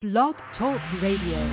Blog Talk Radio.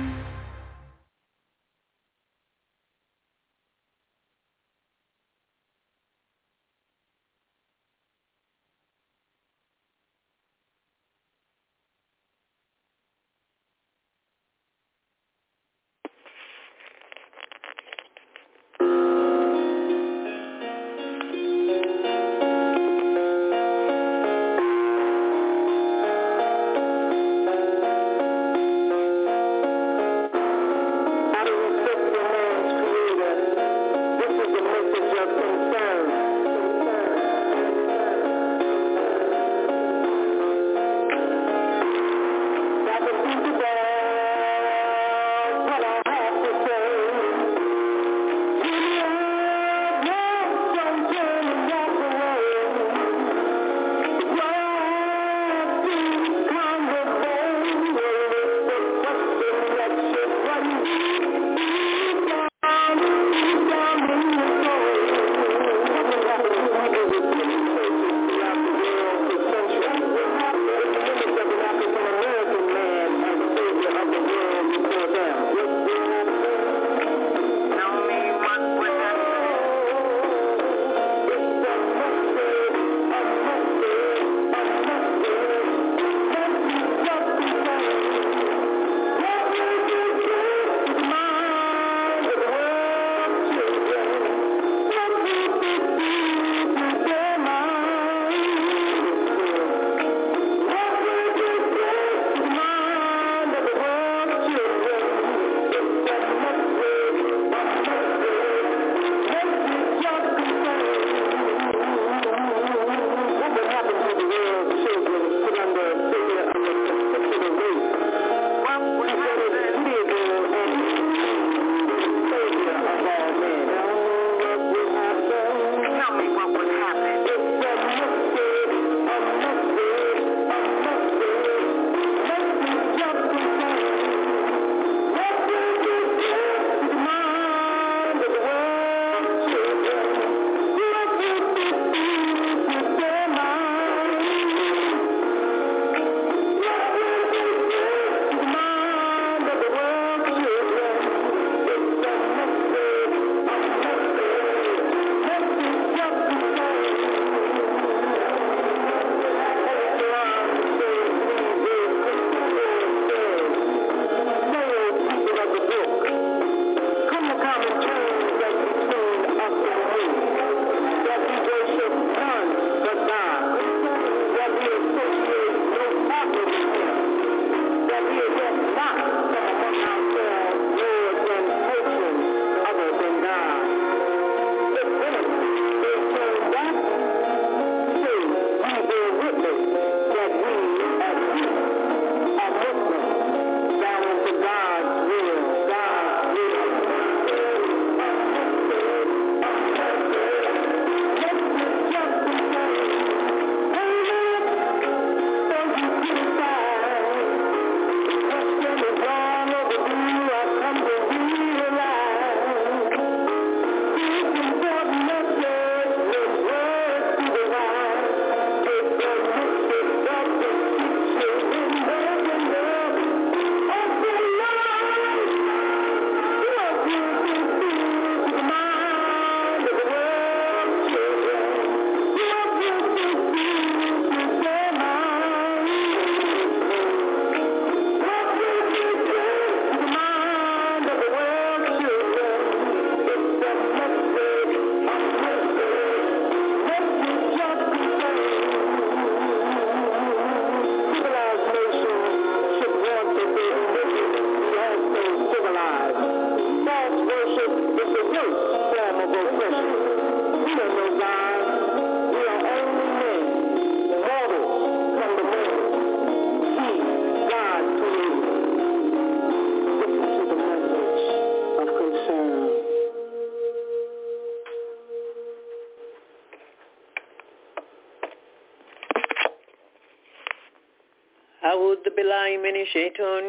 أعوذ بالله من الشيطان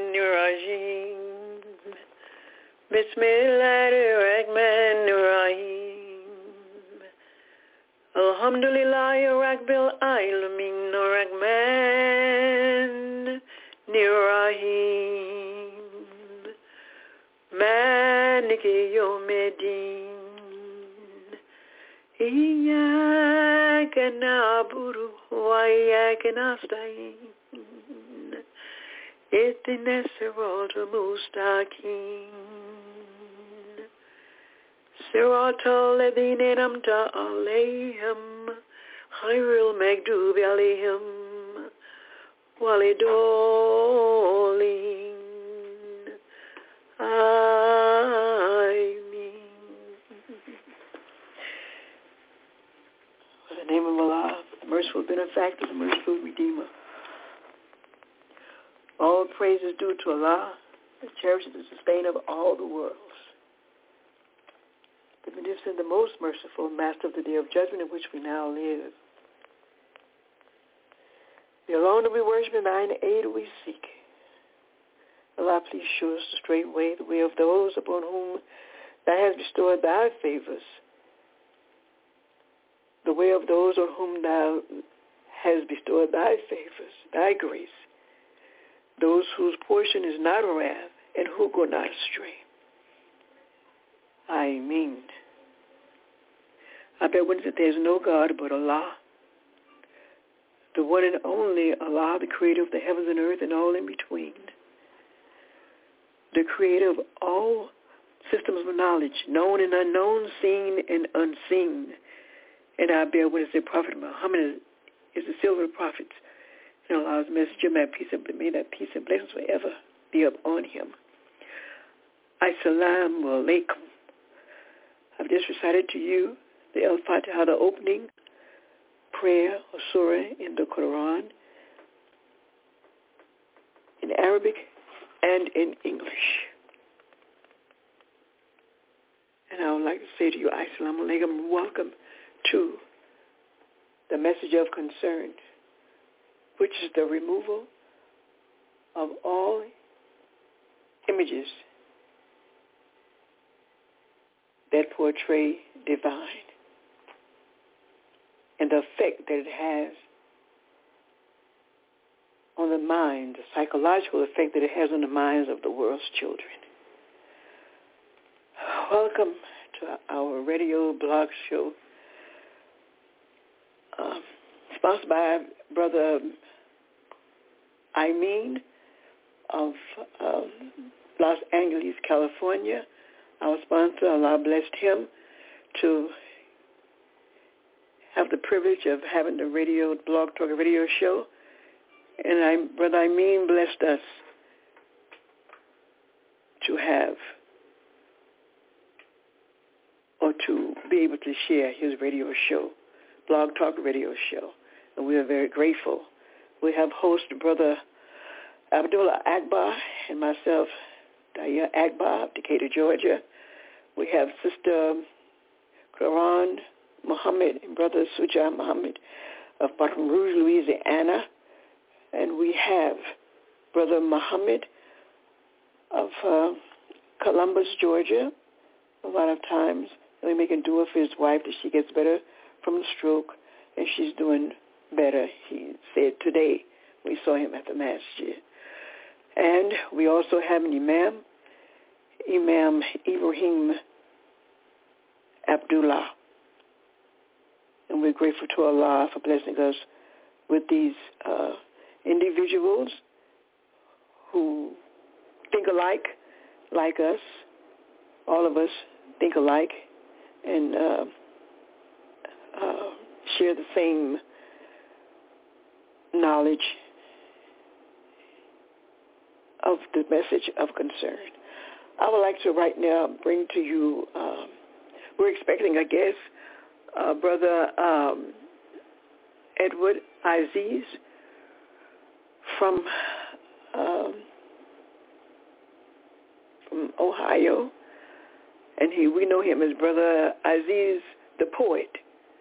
الرجيم بسم الله الرحمن الرحيم الحمد لله رب العالمين الرحمن Nirahim, Maniki Yomedin, Iyaka Buru, Wayaka Nastain, Itinesirot Mustakin, Sirato Ledinam Ta Aleihim, Khairul Magdubi Aleihim, Walidolin. Amen. In the name of Allah, the merciful benefactor, the merciful redeemer. All praise is due to Allah, the cherisher, the sustainer of all the worlds. The beneficent, the most merciful, master of the day of judgment in which we now live. The alone do we worship, and thine aid we seek. Allah, please show us the straight way, the way of those upon whom thou hast bestowed thy favors, the way of those on whom thou hast bestowed thy favors, thy grace, those whose portion is not wrath and who go not astray. Ameen. I bear witness that there is no God but Allah, the one and only Allah, the creator of the heavens and earth and all in between, the creator of all systems of knowledge, known and unknown, seen and unseen. And I bear witness that Prophet Muhammad is the silver of prophets, and Allah's messenger. May that peace and blessings forever be upon him. Assalamu alaikum. I've just recited to you the Al-Fatiha, the opening prayer or surah in the Quran, in Arabic and in English. And I would like to say to you, Assalamu alaikum, welcome to the message of concern, which is the removal of all images that portray divine and the effect that it has on the mind, the psychological effect that it has on the minds of the world's children. Welcome to our radio blog show, sponsored by Brother Amin of Los Angeles, California. Our sponsor, Allah blessed him to have the privilege of having the radio blog talk radio show. And Brother Amin blessed us to have or to be able to share his radio show, blog talk radio show. And we are very grateful. We have host Brother Abdullah Akbar and myself, Daya Akbar of Decatur, Georgia. We have Sister Quran Muhammad and Brother Suja Muhammad of Baton Rouge, Louisiana. And we have Brother Muhammad of Columbus, Georgia. A lot of times we make a dua for his wife that she gets better from the stroke, and she's doing better. He said today we saw him at the masjid. And we also have an Imam Ibrahim Abdullah. And we're grateful to Allah for blessing us with these individuals who think alike, like us. All of us think alike and share the same knowledge of the message of concern. I would like to right now bring to you, we're expecting a guest, Brother Edward Aziz from Ohio, and we know him as Brother Aziz the poet,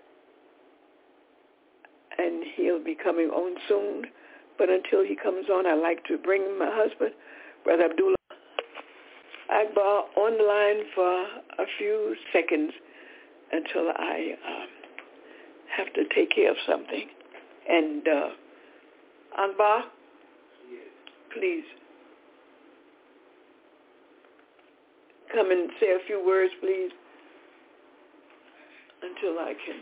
and he'll be coming on soon. But until he comes on, I'd like to bring my husband, Brother Abdullah Akbar, on the line for a few seconds until I have to take care of something. And Akbar, please come and say a few words, please, until I can.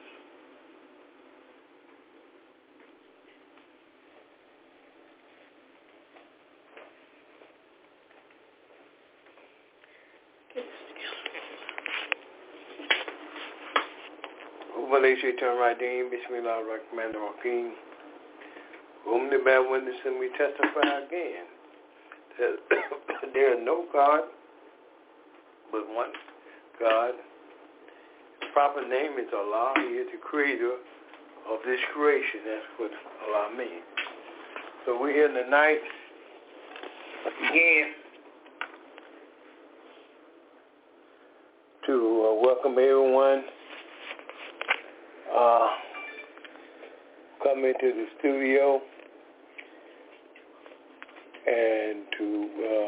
Malaysia turn right in, Bismillah Rahman Rahim. Whom the bad witness and we testify again that there is no God but one God. His proper name is Allah. He is the creator of this creation. That's what Allah means. So we're here tonight again to welcome everyone come into the studio and to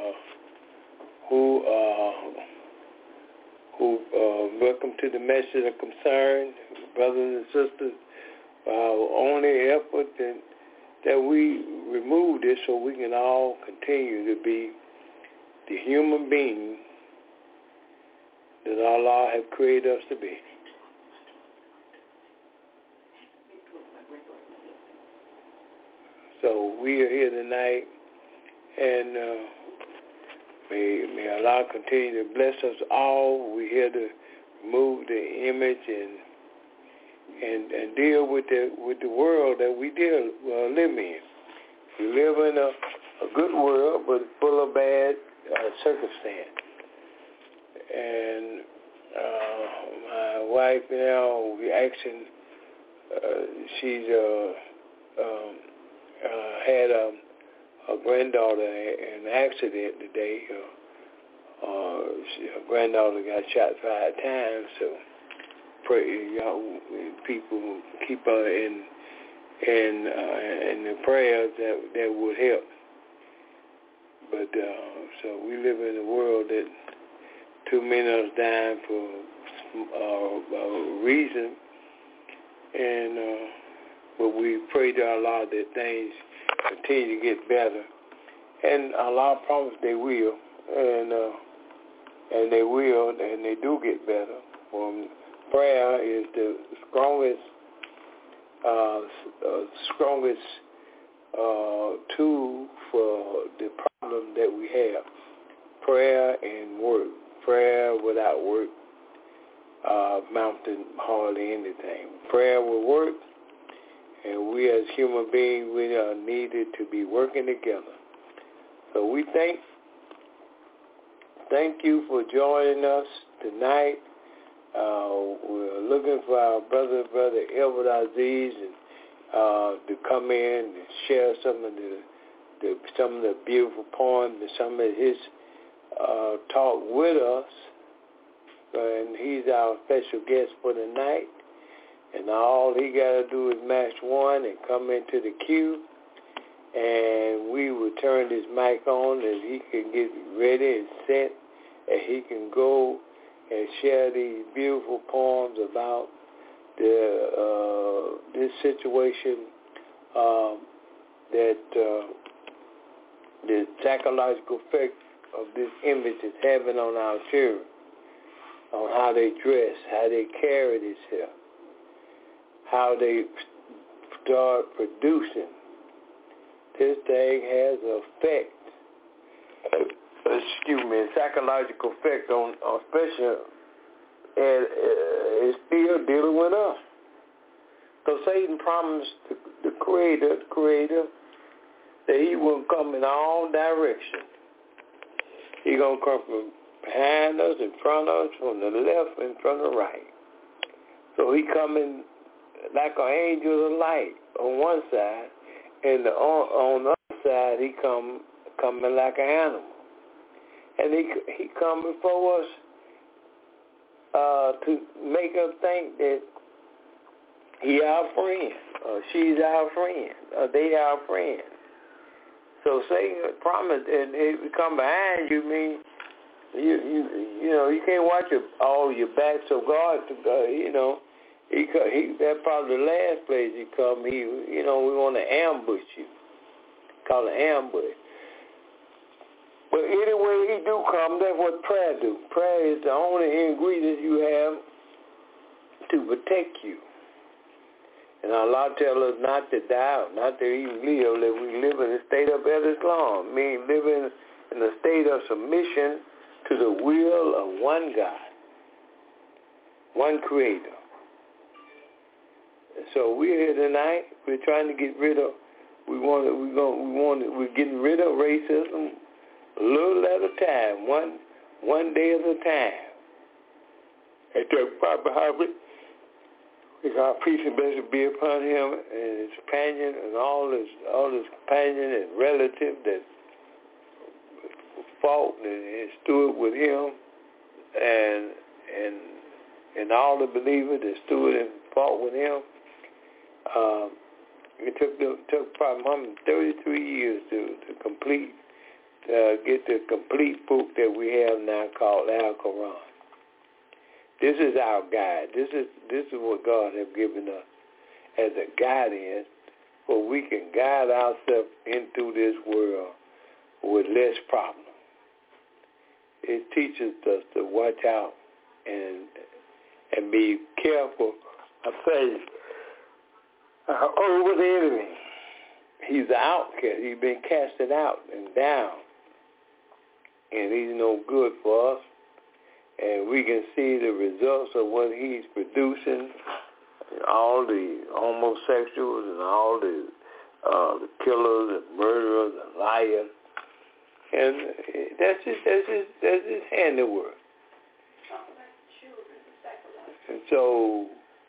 welcome to the message of concern, brothers and sisters. Only effort that we remove this so we can all continue to be the human being that Allah has created us to be. So we are here tonight, and may Allah continue to bless us all. We're here to remove the image and deal with the world that we live in. We live in a good world, but full of bad circumstance. And my wife now, we asking, she's had a granddaughter in an accident today. Her granddaughter got shot 5 times, so pray, y'all, people keep her in the prayers that would help. But so we live in a world that too many of us dying for a reason, and but we pray to Allah that things continue to get better, and Allah promised they will, and they will, and they do get better. Prayer is the strongest tool for the problem that we have. Prayer and work. Prayer without work amounts to hardly anything. Prayer will work. And we as human beings, we are needed to be working together. So we thank you for joining us tonight. We're looking for our brother Elwood Aziz to come in and share some of the beautiful poems and some of his talk with us. And he's our special guest for the night. And all he got to do is match one and come into the queue, and we will turn his mic on and he can get ready and set, and he can go and share these beautiful poems about this situation that the psychological effect of this image is having on our children, on how they dress, how they carry themselves, how they start producing. This thing has an effect, psychological effect on especially, and it's still dealing with us. So Satan promised the creator, that he will come in all directions. He's going to come from behind us, in front of us, from the left, and from the right. So he coming like an angel of light on one side, and on the other side he coming like an animal. And he coming for us to make us think that he our friend, or she's our friend, or they our friend. So Satan promised, and if we come behind you, mean you can't watch all your back. So God, he that's probably the last place he come. We want to ambush you. Call it ambush. But anyway, he do come. That's what prayer do. Prayer is the only ingredient you have to protect you. And Allah tells us not to die, not to even live, that we live in a state of Islam, meaning living in a state of submission to the will of one God, one Creator. And so we're here tonight. We're trying to get rid of. We're getting rid of racism a little at a time, one day at a time. And that Prophet Muhammad, our peace and blessing be upon him and his companion and all his companion and relative that fought and stood with him, and all the believers that stood and fought with him. It took Prophet Muhammad 33 years to complete, get the complete book that we have now called Al-Quran. This is our guide. This is what God has given us as a guidance, where we can guide ourselves into this world with less problems. It teaches us to watch out and be careful. I say, over the enemy. He's an outcast. He's been casted out and down, and he's no good for us. And we can see the results of what he's producing, all the homosexuals and all the killers and murderers and liars. And that's his handiwork. And so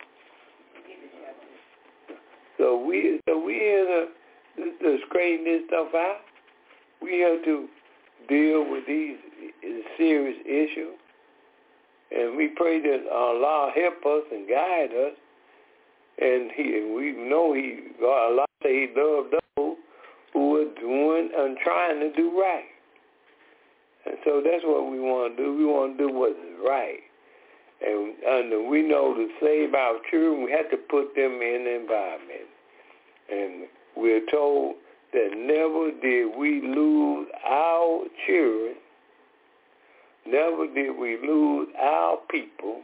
we here to straighten this stuff out. We have to deal with these serious issues. And we pray that Allah help us and guide us. And we know Allah said he loved those who are doing and trying to do right. And so that's what we want to do. We want to do what is right. And we know to save our children, we have to put them in the environment. And we're told that never did we lose our children, never did we lose our people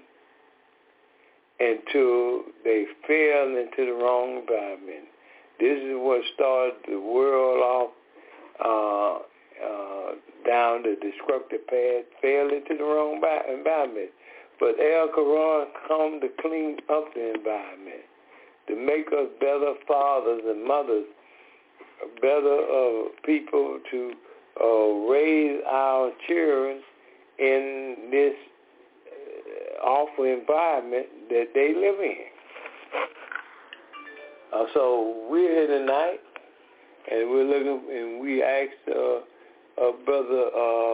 until they fell into the wrong environment. This is what started the world off down the destructive path, fell into the wrong environment. But Al-Quran come to clean up the environment, to make us better fathers and mothers, better people to raise our children in this awful environment that they live in. So we're here tonight, and we're looking, and we asked Brother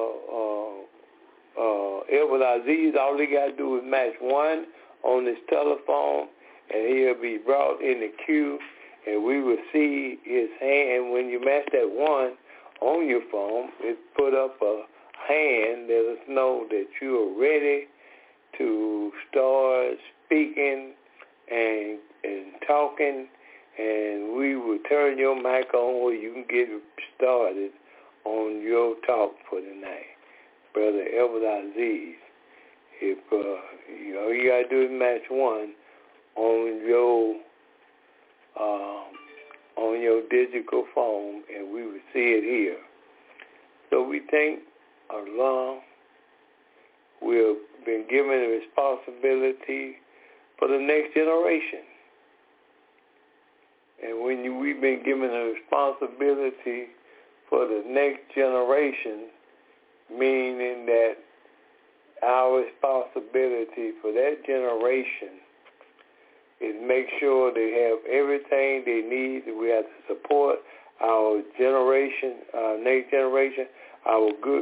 Edward Aziz, all he got to do is match 1 on his telephone, and he'll be brought in the queue, and we will see his hand. When you match that 1 on your phone, it put up a hand, let us know that you are ready to start speaking and talking, and we will turn your mic on where you can get started on your talk for tonight. Brother Edward Aziz, if all you gotta do is match 1 on your digital phone, and we will see it here. So we thank Allah. We've been given a responsibility for the next generation. And when we've been given a responsibility for the next generation, meaning that our responsibility for that generation is make sure they have everything they need. We have to support our generation, our next generation, our good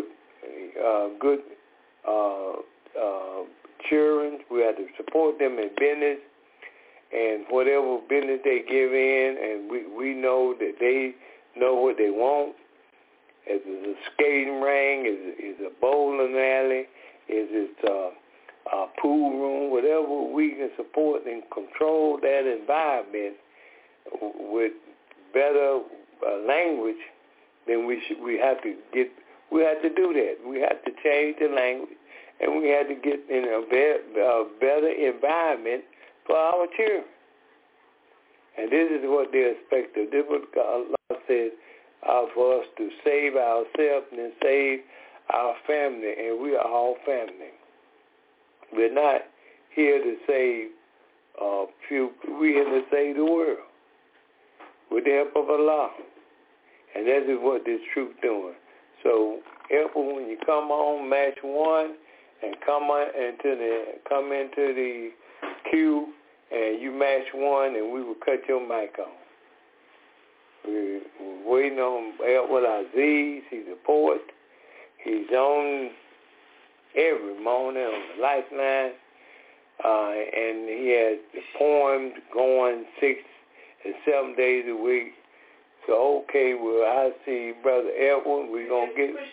children. We have to support them in business and whatever business they give in, and we know that they know what they want. Is it a skating ring? Is it a bowling alley? Is it a pool room? Whatever we can support and control that environment with better language, then we We had to do that. We had to change the language, and we had to get in a better environment for our children. And this is what they expect of. This is what Allah says for us to save ourselves and save our family, and we are all family. We're not here to save few. We're here to save the world with the help of Allah. And that is what this truth doing. So, helpful when you come on, match one, and come into the queue, and you match one, and we will cut your mic on. We're waiting on Edward Aziz. He's a poet. He's on every morning on the Lifeline, and he has poems going 6 and 7 days a week. So, okay, well, I see Brother Edward. We're going to get...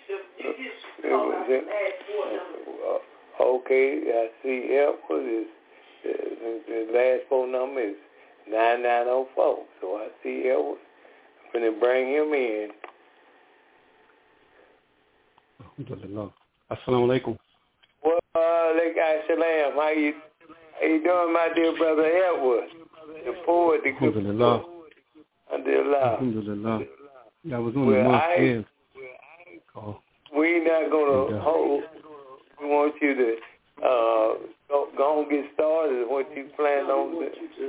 Okay, I see Edward. The last phone number is 9904. So I see Edward. I'm going to bring him in. Alhamdulillah. Assalamu alaikum. Well, salam. How you doing, my dear Brother Edward? The poet, the good Alhamdulillah. Alhamdulillah. Yeah, I was on the mosque. We're not going to hold. We want you to go and get started. What you plan on?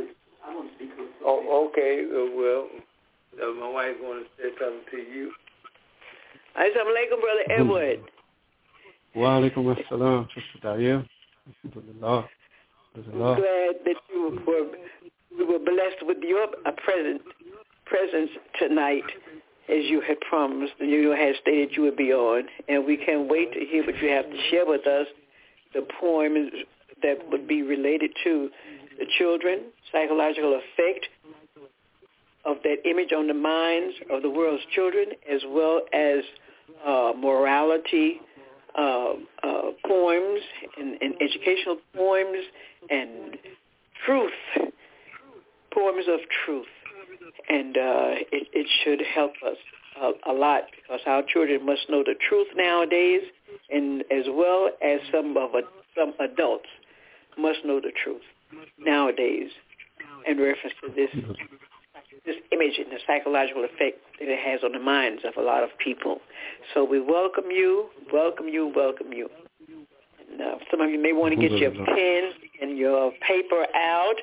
Oh, okay. Well, my wife want to say something to you. Assalamu alaikum, Brother Edward. Wa alaikum assalam, Sister Daya. Alhamdulillah. I'm glad that we were blessed with your presence tonight, as you had promised, and you had stated you would be on. And we can't wait to hear what you have to share with us, the poems that would be related to the children, psychological effect of that image on the minds of the world's children, as well as morality poems and educational poems and truth, poems of truth. And it should help us a lot, because our children must know the truth nowadays, and as well as some adults must know the truth nowadays in reference to this image and the psychological effect that it has on the minds of a lot of people. So we welcome you. And some of you may want to get your pen and your paper out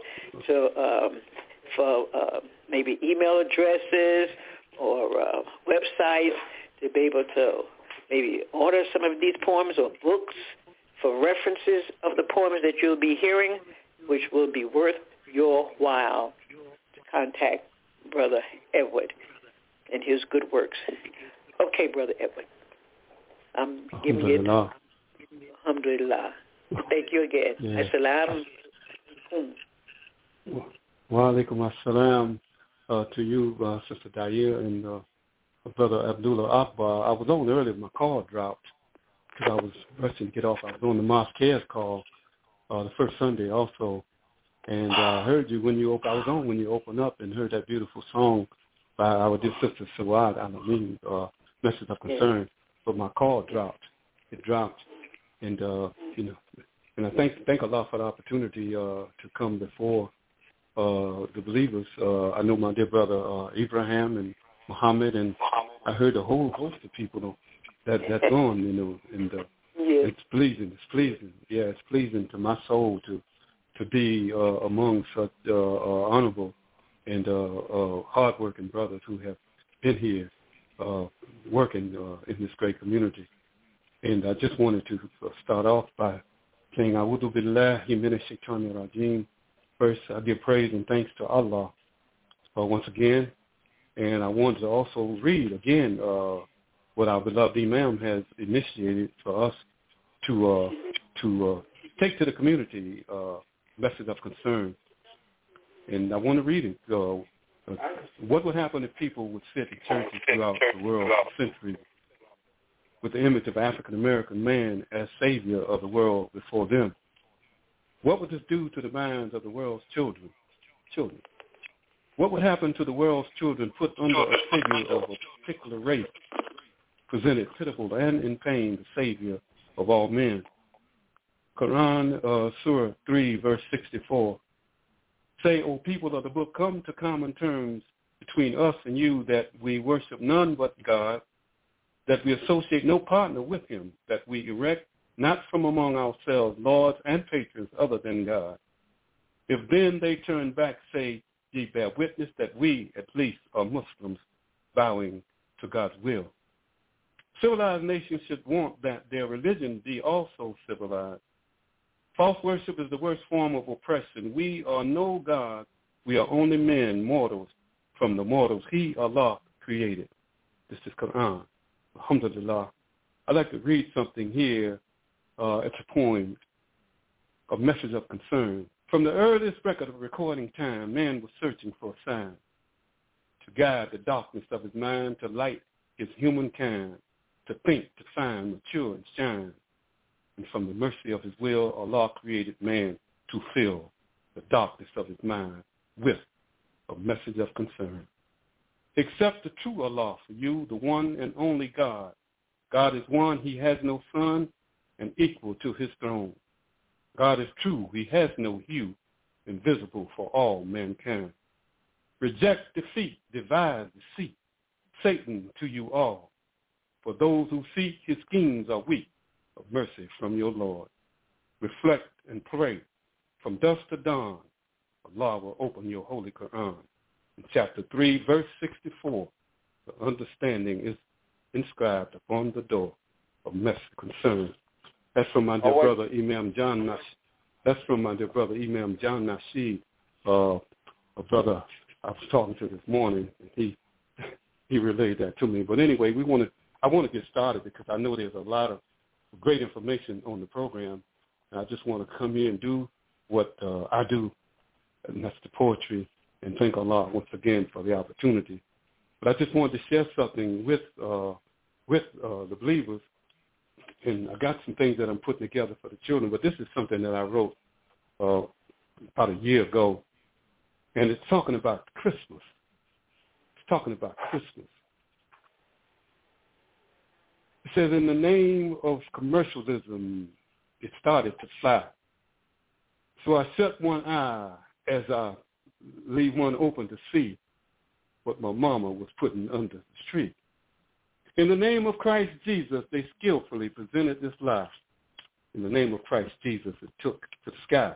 for maybe email addresses or websites to be able to maybe order some of these poems or books for references of the poems that you'll be hearing, which will be worth your while to contact Brother Edward and his good works. Okay, Brother Edward. I'm giving it. Alhamdulillah. Thank you again. Yeah. Assalamu alaikum. Wa alaikum assalam to you, Sister Daya, and Brother Abdullah Akbar. I was on earlier, my call dropped because I was rushing to get off. I was on the Mosquez call the first Sunday also. And I heard you when you I was on when you opened up and heard that beautiful song by our dear sister Sawad Alameen, Message of Concern. But my call dropped. It dropped. And and I thank Allah for the opportunity to come before the believers. I know my dear brother Ibrahim and Muhammad, and I heard a whole host of people that's on, and it's pleasing. Yeah, it's pleasing to my soul to be among such honorable and hardworking brothers who have been here working in this great community. And I just wanted to start off by saying, A'udhu billahi minash shaitanir rajim. First, I give praise and thanks to Allah once again. And I wanted to also read again what our beloved Imam has initiated for us to take to the community message of concern. And I want to read it. What would happen if people would sit in churches throughout the world for centuries with the image of African-American man as savior of the world before them? What would this do to the minds of the world's children? What would happen to the world's children put under a figure of a particular race presented pitiful and in pain the Savior of all men. Quran, Surah 3, verse 64. Say, O people of the book, come to common terms between us and you, that we worship none but God, that we associate no partner with him, that we erect not from among ourselves lords and patrons other than God. If then they turn back, say, ye bear witness that we, at least, are Muslims, bowing to God's will. Civilized nations should want that their religion be also civilized. False worship is the worst form of oppression. We are no God. We are only men, mortals, from the mortals He, Allah, created. This is Quran. Alhamdulillah. I'd like to read something here. It's a poem, a message of concern. From the earliest record of recording time, man was searching for a sign to guide the darkness of his mind, to light his humankind, to think, to find, mature, and shine. And from the mercy of his will, Allah created man to fill the darkness of his mind with a message of concern. Accept the true Allah for you, the one and only God. God is one, he has no son, and equal to his throne. God is true, he has no hue, invisible for all mankind. Reject defeat, divide deceit, Satan to you all. For those who seek his schemes are weak, of mercy from your Lord. Reflect and pray from dusk to dawn. Allah will open your holy Quran. In chapter 3, verse 64, the understanding is inscribed upon the door of message concern. That's from my dear brother Imam John Nasheed. That's from my dear brother Imam John Nasheed, a brother I was talking to this morning, and he relayed that to me. But anyway, I want to get started because I know there's a lot of great information on the program, and I just want to come here and do what I do, and that's the poetry, and thank Allah once again for the opportunity. But I just wanted to share something with the believers, and I got some things that I'm putting together for the children, but this is something that I wrote about a year ago, and it's talking about Christmas. It's talking about Christmas. It says, in the name of commercialism, it started to fly. So I shut one eye as I leave one open to see what my mama was putting under the tree. In the name of Christ Jesus, they skillfully presented this lie. In the name of Christ Jesus, it took to the sky.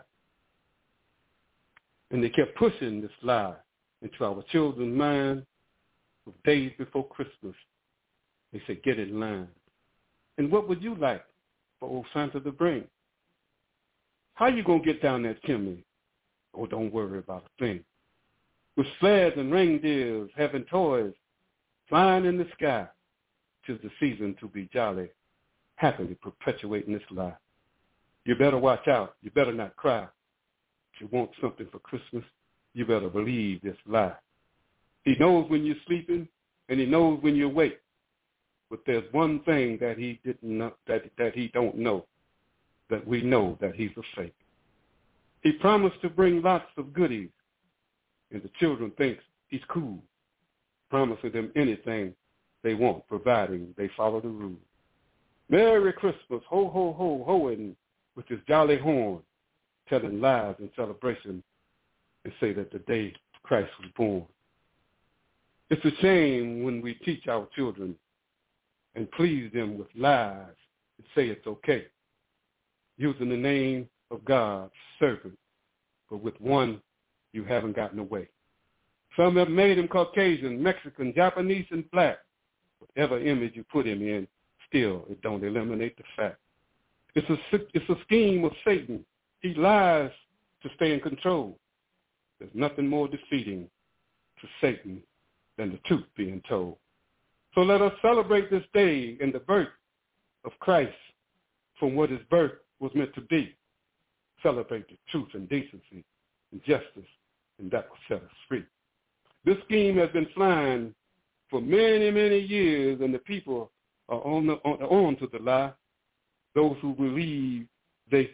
And they kept pushing this lie into our children's mind with days before Christmas. They said, get in line. And what would you like for old Santa to bring? How you going to get down that chimney? Oh, don't worry about a thing. With sleds and reindeers having toys flying in the sky, 'tis the season to be jolly, happily perpetuating this lie. You better watch out. You better not cry. If you want something for Christmas, you better believe this lie. He knows when you're sleeping, and he knows when you're awake. But there's one thing that he didn't know, that he don't know, that we know that he's a fake. He promised to bring lots of goodies, and the children think he's cool, promising them anything they want, providing they follow the rules. Merry Christmas, ho, ho, ho, hoing with his jolly horn, telling lies in celebration and say that the day Christ was born. It's a shame when we teach our children and please them with lies and say it's okay, using the name of God's servant, but with one you haven't gotten away. Some have made him Caucasian, Mexican, Japanese, and black. Whatever image you put him in, still it don't eliminate the fact. It's a scheme of Satan. He lies to stay in control. There's nothing more defeating to Satan than the truth being told. So let us celebrate this day in the birth of Christ from what his birth was meant to be. Celebrate the truth and decency and justice, and that will set us free. This scheme has been flying for many, many years, and the people are on to the lie. Those who believe they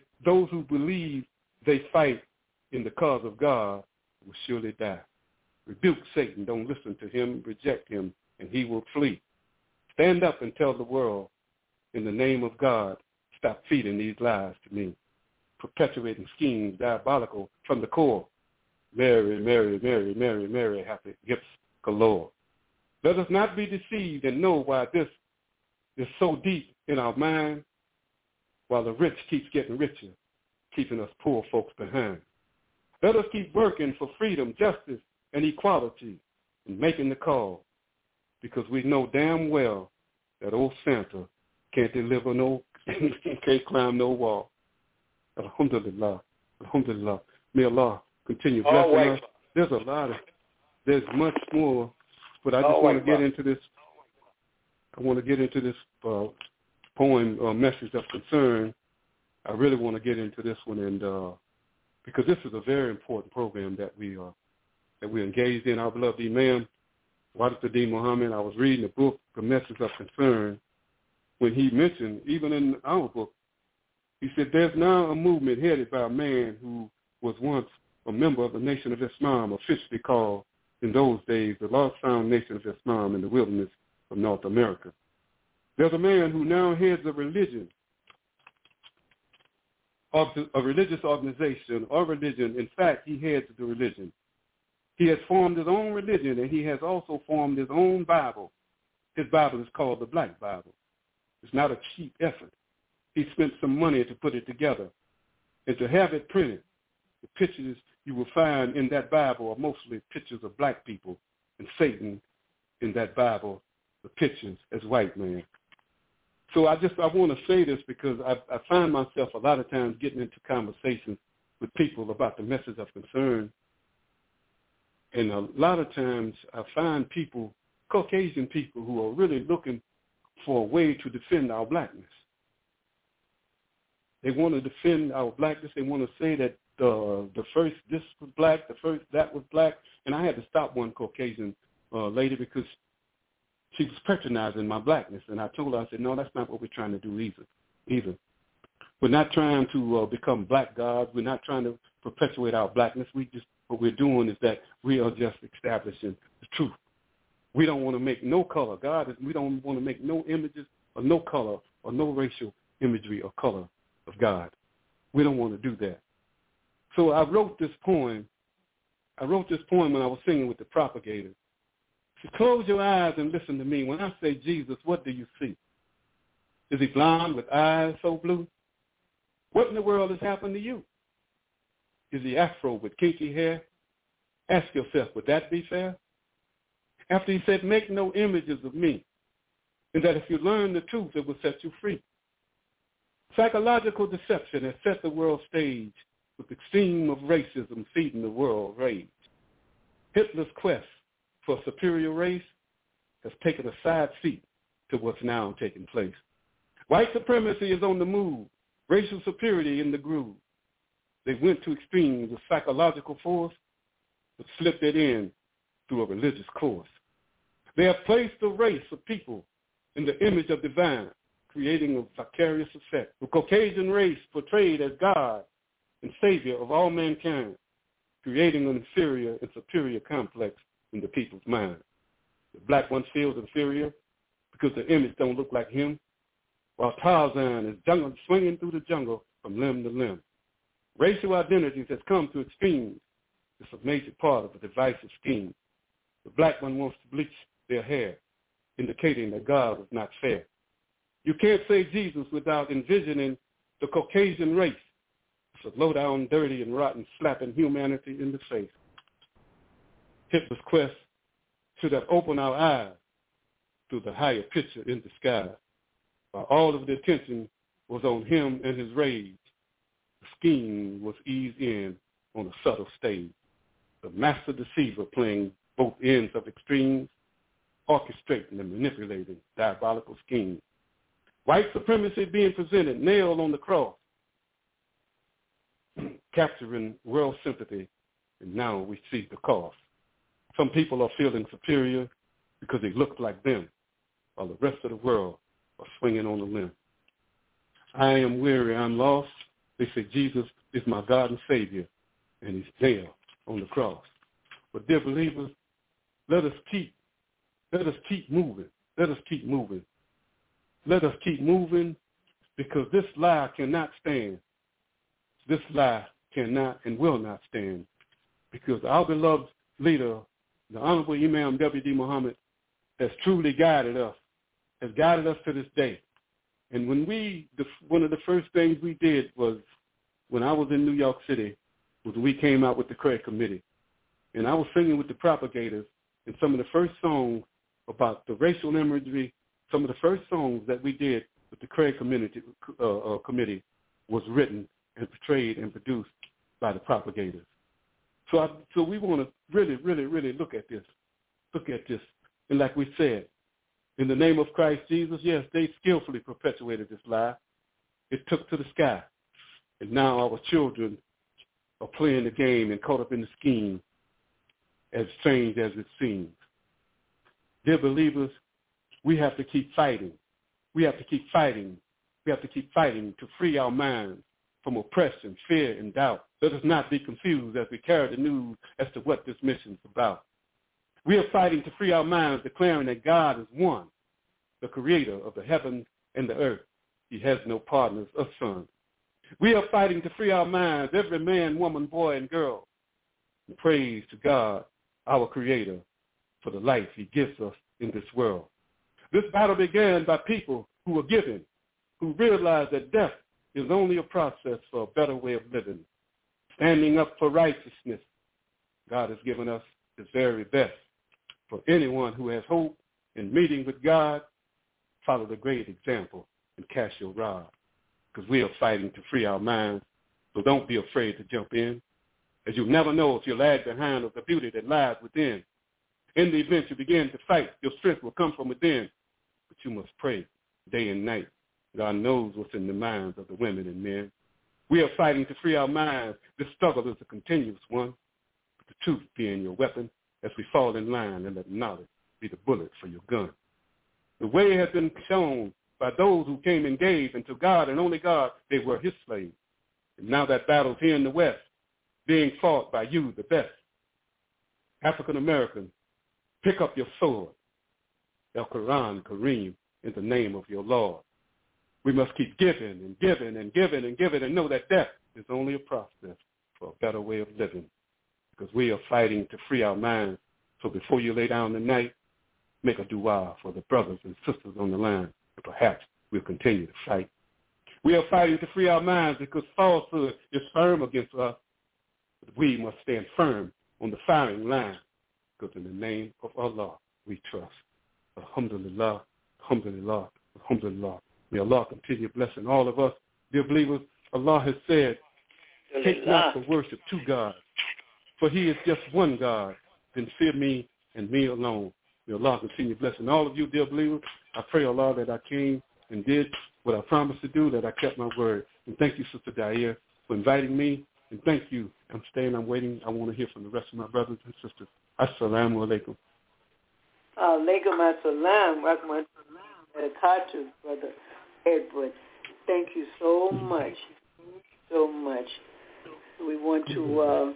fight in the cause of God will surely die. Rebuke Satan. Don't listen to him. Reject him, and he will flee. stand up and tell the world, in the name of God, stop feeding these lies to me, perpetuating schemes diabolical from the core. Mary, Mary, Mary, Mary, Mary, happy gifts galore. Let us not be deceived and know why this is so deep in our mind, while the rich keeps getting richer, keeping us poor folks behind. Let us keep working for freedom, justice, and equality, and making the call, because we know damn well that old Santa can't deliver can't climb no wall. Alhamdulillah, alhamdulillah. May Allah continue blessing us. There's much more, but I just want to get into this. I want to get into this poem, Message of Concern. I really want to get into this one, and because this is a very important program that we engaged in. Our beloved Imam, Wadatul Muhammad, I was reading the book, The Message of Concern, when he mentioned, even in our book, he said, there's now a movement headed by a man who was once a member of the Nation of Islam, officially called, in those days, the lost found Nation of Islam in the wilderness of North America. There's a man who now heads a religion, a religious organization or religion. In fact, he heads the religion. He has formed his own religion, and he has also formed his own Bible. His Bible is called the Black Bible. It's not a cheap effort. He spent some money to put it together and to have it printed. The pictures you will find in that Bible are mostly pictures of black people, and Satan in that Bible, the pictures as white man. So I want to say this because I find myself a lot of times getting into conversations with people about the message of concern. And a lot of times I find people, Caucasian people, who are really looking for a way to defend our blackness. They want to defend our blackness. They want to say that the first this was black, the first that was black. And I had to stop one Caucasian lady because she was patronizing my blackness. And I told her, I said, no, that's not what we're trying to do either. We're not trying to become black gods. We're not trying to perpetuate our blackness. What we're doing is that we are just establishing the truth. We don't want to make no color. We don't want to make no images or no color or no racial imagery or color of God. We don't want to do that. So I wrote this poem. I wrote this poem when I was singing with the Propagator. So close your eyes and listen to me. When I say Jesus, what do you see? Is he blonde with eyes so blue? What in the world has happened to you? Is he afro with kinky hair? Ask yourself, would that be fair? After he said, make no images of me, and that if you learn the truth, it will set you free. Psychological deception has set the world stage with extreme of racism feeding the world rage. Hitler's quest for a superior race has taken a side seat to what's now taking place. White supremacy is on the move, racial superiority in the groove. They went to extremes of psychological force, but slipped it in through a religious course. They have placed a race of people in the image of divine, creating a vicarious effect. The Caucasian race portrayed as God and Savior of all mankind, creating an inferior and superior complex in the people's mind. The black one feels inferior because the image don't look like him, while Tarzan is swinging through the jungle from limb to limb. Racial identities has come to extremes. It's a major part of a divisive scheme. The black one wants to bleach their hair, indicating that God was not fair. You can't say Jesus without envisioning the Caucasian race. It's a low-down, dirty, and rotten, slapping humanity in the face. Hitler's quest should have opened our eyes to the higher picture in the sky. While all of the attention was on him and his rage, the scheme was eased in on a subtle stage. The master deceiver playing both ends of extremes, orchestrating and manipulating diabolical schemes. White supremacy being presented, nailed on the cross, capturing world sympathy, and now we see the cost. Some people are feeling superior because they look like them, while the rest of the world are swinging on a limb. I am weary, I'm lost. They say Jesus is my God and Savior, and he's there on the cross. But dear believers, let us keep moving. Let us keep moving. let us keep moving, because this lie cannot stand. This lie cannot and will not stand, because our beloved leader, the Honorable Imam W.D. Muhammad, has truly guided us to this day. And when one of the first things we did was, when I was in New York City, was we came out with the Craig Committee. And I was singing with the propagators, and some of the first songs about the racial imagery, some of the first songs that we did with the Craig Committee was written and portrayed and produced by the propagators. So we want to really, really, really look at this. And like we said, in the name of Christ Jesus, yes, they skillfully perpetuated this lie. It took to the sky. And now our children are playing the game and caught up in the scheme, as strange as it seems. Dear believers, we have to keep fighting. We have to keep fighting to free our minds from oppression, fear, and doubt. Let us not be confused as we carry the news as to what this mission is about. We are fighting to free our minds, declaring that God is one, the creator of the heavens and the earth. He has no partners or sons. We are fighting to free our minds, every man, woman, boy, and girl. And praise to God, our creator, for the life he gives us in this world. This battle began by people who were giving, who realized that death is only a process for a better way of living. Standing up for righteousness, God has given us his very best. For anyone who has hope in meeting with God, follow the great example and cast your rod, because we are fighting to free our minds. So don't be afraid to jump in, as you never know if you lag behind of the beauty that lies within. In the event you begin to fight, your strength will come from within, but you must pray day and night. God knows what's in the minds of the women and men. We are fighting to free our minds. This struggle is a continuous one, but the truth being your weapon as we fall in line and let knowledge be the bullet for your gun. The way has been shown by those who came and gave, and to God and only God they were his slaves. And now that battle's here in the West, being fought by you, the best. African Americans, pick up your sword. El Quran, Kareem, in the name of your Lord. We must keep giving and giving and giving and giving, and know that death is only a process for a better way of living, because we are fighting to free our minds. So before you lay down tonight, make a dua for the brothers and sisters on the line, and perhaps we'll continue to fight. We are fighting to free our minds because falsehood is firm against us, but we must stand firm on the firing line, because in the name of Allah we trust. Alhamdulillah, alhamdulillah, alhamdulillah. May Allah continue blessing all of us. Dear believers, Allah has said, take not the worship to God, for he is just one God. Then fear me and me alone. May Allah continue blessing all of you, dear believers. I pray, Allah, that I came and did what I promised to do, that I kept my word. And thank you, Sister Dair, for inviting me. And thank you. I'm staying, I'm waiting. I want to hear from the rest of my brothers and sisters. Assalamu alaikum. Alaikum assalam. Rahmat barakatuh, Brother Edward. Thank you so much. So much. We want to,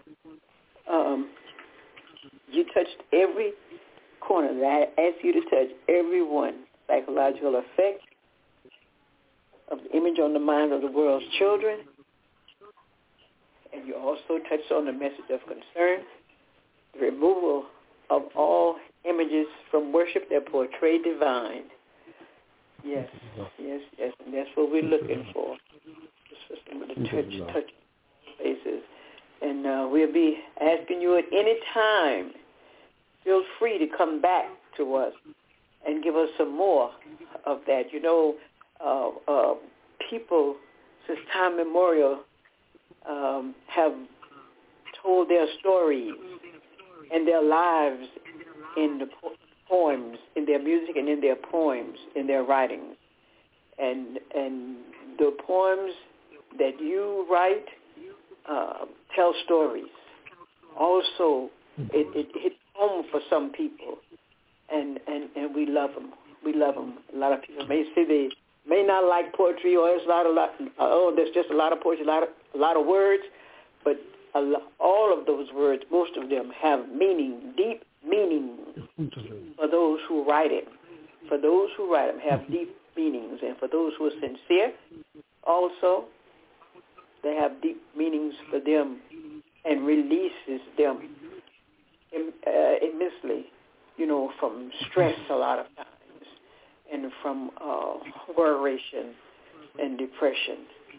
you touched every corner that I asked you to touch, every one. Psychological effect of the image on the minds of the world's children. And you also touched on the message of concern, the removal of all images from worship that portray divine. Yes, yes, yes, and that's what we're looking for. The touch places. And we'll be asking you at any time, feel free to come back to us and give us some more of that. You know, people since time memorial have told their stories and their lives in the poems, in their music and in their poems, in their writings. And the poems that you write tell stories. Also, it hits home for some people, and we love them. We love them. A lot of people may say they may not like poetry, or it's there's just a lot of poetry, a lot of words, but all of those words, most of them have meaning, deep meaning for those who write it. For those who write them have deep meanings. And for those who are sincere, also, they have deep meanings for them and releases them immensely, from stress a lot of times and from worration and depression.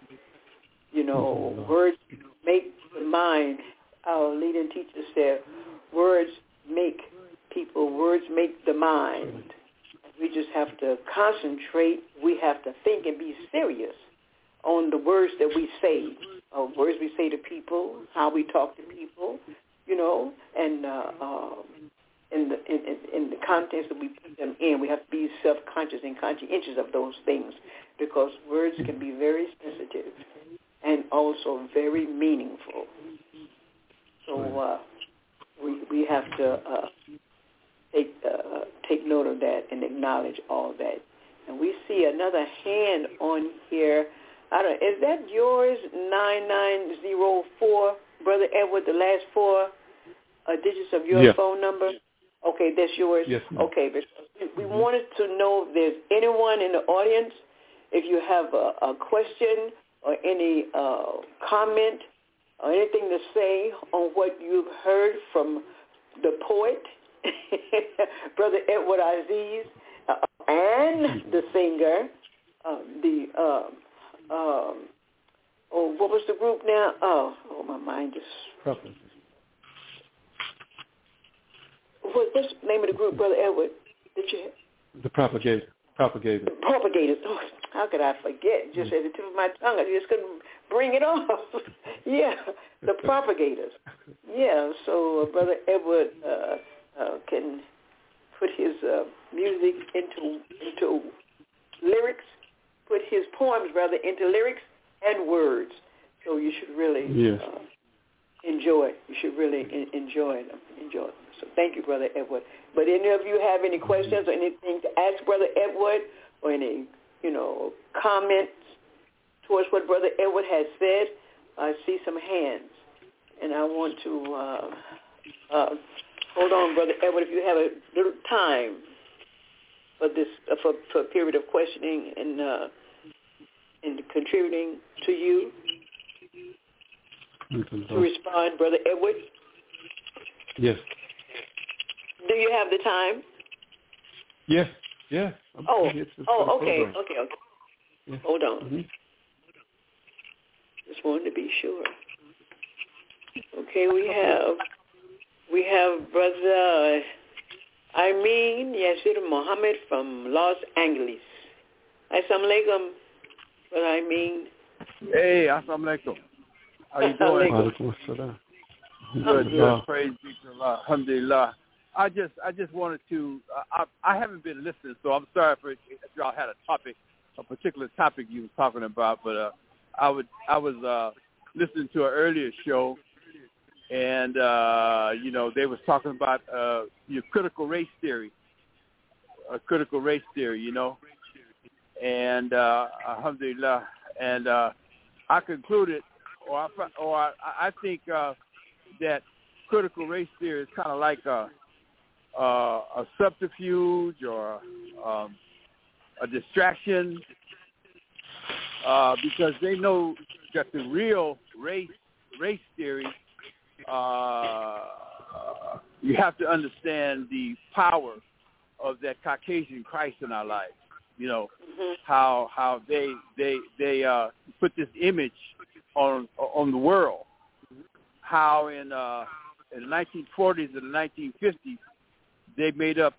Words make the mind. Our leading teacher said, words make people, words make the mind. We just have to concentrate. We have to think and be serious on the words that we say, words we say to people, how we talk to people, and in the context that we put them in. We have to be self-conscious and conscientious of those things, because words can be very sensitive and also very meaningful. So we have to take note of that and acknowledge all that. And we see another hand on here. Is that yours, 9904, Brother Edward, the last four digits of your phone number? Okay, that's yours? Yes, ma'am. Okay, but we wanted to know if there's anyone in the audience, if you have a question or any comment or anything to say on what you've heard from the poet, Brother Edward Aziz, and the singer, what was the group now? Oh, my mind just... What's the name of the group, Brother Edward? Did you... The Propagators. The Propagators. Oh, how could I forget? Just at the tip of my tongue. I just couldn't bring it off. Yeah, the Propagators. Yeah, so Brother Edward can put his music into lyrics, put his poems, rather, into lyrics and words. So you should really enjoy it. You should really enjoy them. So thank you, Brother Edward. But any of you have any questions or anything to ask Brother Edward, or any, comments towards what Brother Edward has said, I see some hands. And I want to hold on, Brother Edward, if you have a little time for this, for a period of questioning and contributing to you to respond, Brother Edward. Yes. Do you have the time? Yes. Yeah. Okay. Yeah. Hold on. Mm-hmm. Just wanted to be sure. Okay, we have Brother Amin Yasir Muhammad from Los Angeles. Assalamu alaikum, Brother Amin. Hey, assalamu alaikum. How you doing? Good. Praise be to Allah. Alhamdulillah. I just wanted to. I haven't been listening, so I'm sorry if y'all had a particular topic you were talking about. But I was listening to an earlier show, and they was talking about your critical race theory, and alhamdulillah. And I concluded, I think that critical race theory is kind of like a subterfuge or a distraction, because they know that the real race theory, you have to understand the power of that Caucasian Christ in our lives. How they put this image on the world. How in the 1940s and the 1950s, they made up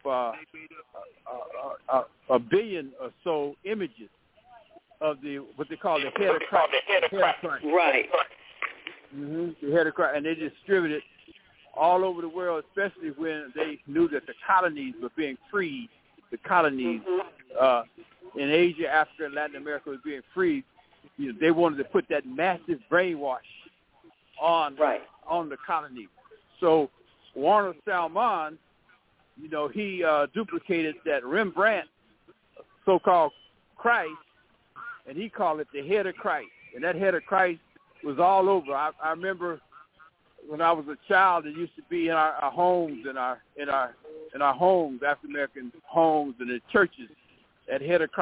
a billion or so images of what they call the head of Christ. Right. Mm-hmm. The head of Christ, and they distributed all over the world, especially when they knew that the colonies were being freed. The colonies in Asia, Africa, and Latin America was being freed. They wanted to put that massive brainwash on the colonies. So Warner Salmon, he duplicated that Rembrandt so-called Christ, and he called it the head of Christ. And that head of Christ was all over. I remember when I was a child, it used to be in our homes, in our homes, African American homes, and in churches. That head of Christ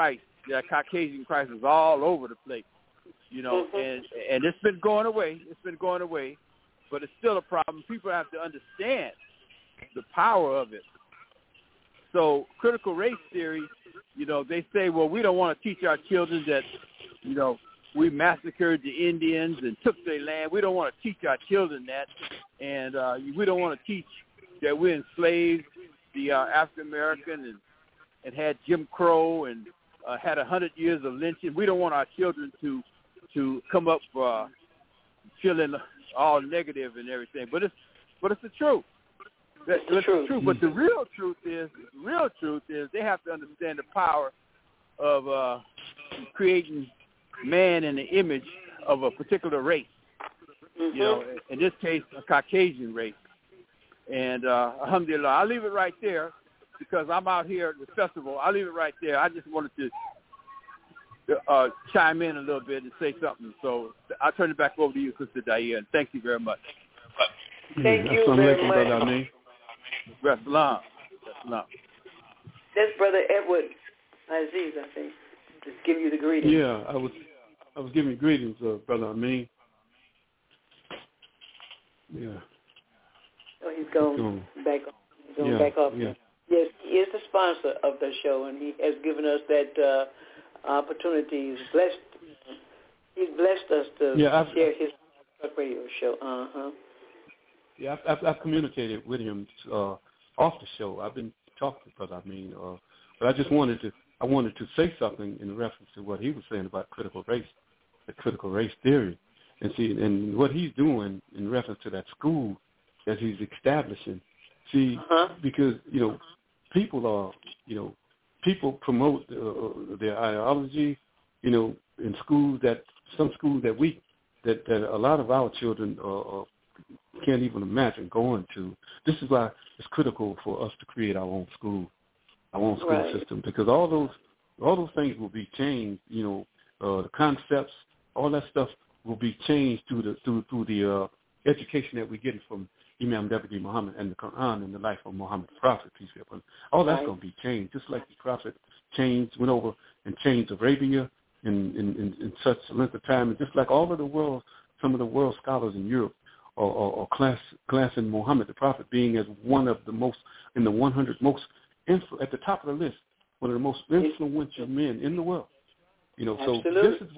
Caucasian crisis all over the place, you know, and it's been going away. But it's still a problem. People have to understand the power of it. So critical race theory, you know, they say, well, we don't want to teach our children that, you know, we massacred the Indians and took their land. We don't want to teach our children that. And we don't want to teach that we enslaved the African American and had Jim Crow and had 100 years of lynching. We don't want our children to come up feeling all negative and everything. But it's the truth. It's the truth. But the real truth is they have to understand the power of creating man in the image of a particular race. You know, in this case, a Caucasian race. And alhamdulillah, I'll leave it right there because I'm out here at the festival. I'll leave it right there. I just wanted to chime in a little bit and say something. So I'll turn it back over to you, Sister Daia, and thank you very much. Thank you very much. Salam. That's Brother Edward Aziz, I think. Just give you the greetings. Yeah, I was giving you greetings, Brother Amin. Yeah. Oh, he's going back on. He's going back off. Yeah. Yes, he is the sponsor of the show, and he has given us that opportunity. He's blessed us to share his radio show. Yeah, I've communicated with him off the show. I've been talking to Brother Amin, but I just wanted to say something in reference to what he was saying about critical race theory, and what he's doing in reference to that school that he's establishing. See, because people promote their ideology, in schools that a lot of our children can't even imagine going to. This is why it's critical for us to create our own school system, because all those things will be changed. The concepts, all that stuff will be changed through the education that we're getting from Imam W. Muhammad and the Quran and the life of Muhammad the Prophet, peace be upon him. All that's going to be changed, just like the Prophet went over and changed Arabia in such a length of time, and just like all of the world, some of the world scholars in Europe or class in Muhammad the Prophet being as one of the most, in the 100 most, at the top of the list, one of the most influential men in the world. So this is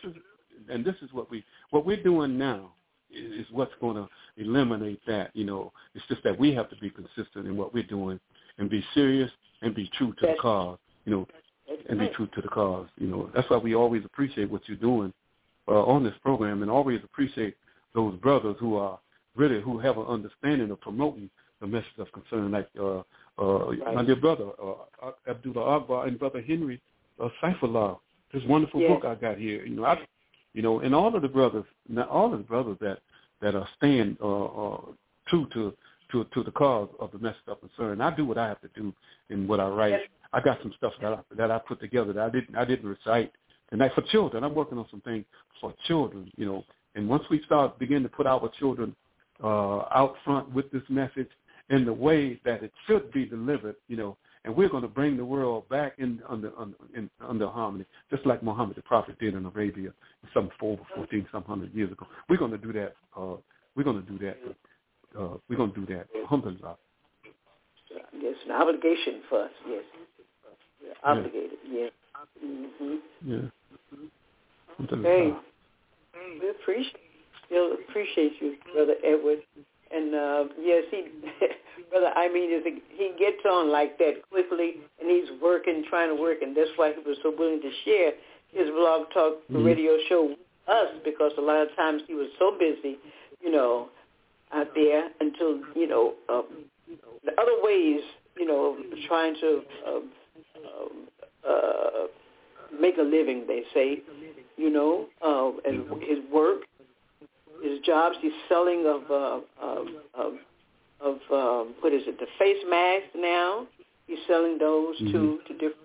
what we're doing now is what's going to eliminate that. It's just that we have to be consistent in what we're doing and be serious and be true to the cause, and be true to the cause. That's why we always appreciate what you're doing on this program, and always appreciate those brothers who have an understanding of promoting the message of concern, like my dear brother Abdullah Akbar and Brother Henry Saifullah. This wonderful book I got here. And all of the brothers, that are staying true to the cause of the message of concern. I do what I have to do in what I write. I got some stuff that I put together that I didn't recite. And for children, I'm working on some things for children. And once we begin to put our children out front with this message in the way that it should be delivered, and we're going to bring the world back under harmony, just like Muhammad the Prophet did in Arabia some 1400 years ago. We're going to do that. We're going to do that. Alhamdulillah. It's an obligation for us. Yes, we're obligated. Yes. Yeah. Hey, we appreciate you, Brother Edward. And yes, Brother he gets on like that quickly, and he's trying to work, and that's why he was so willing to share his Blog Talk radio show with us, because a lot of times he was so busy, out there until, the other ways, trying to make a living, they say, and his work, his jobs, he's selling of what is it, the face masks now. He's selling those to different,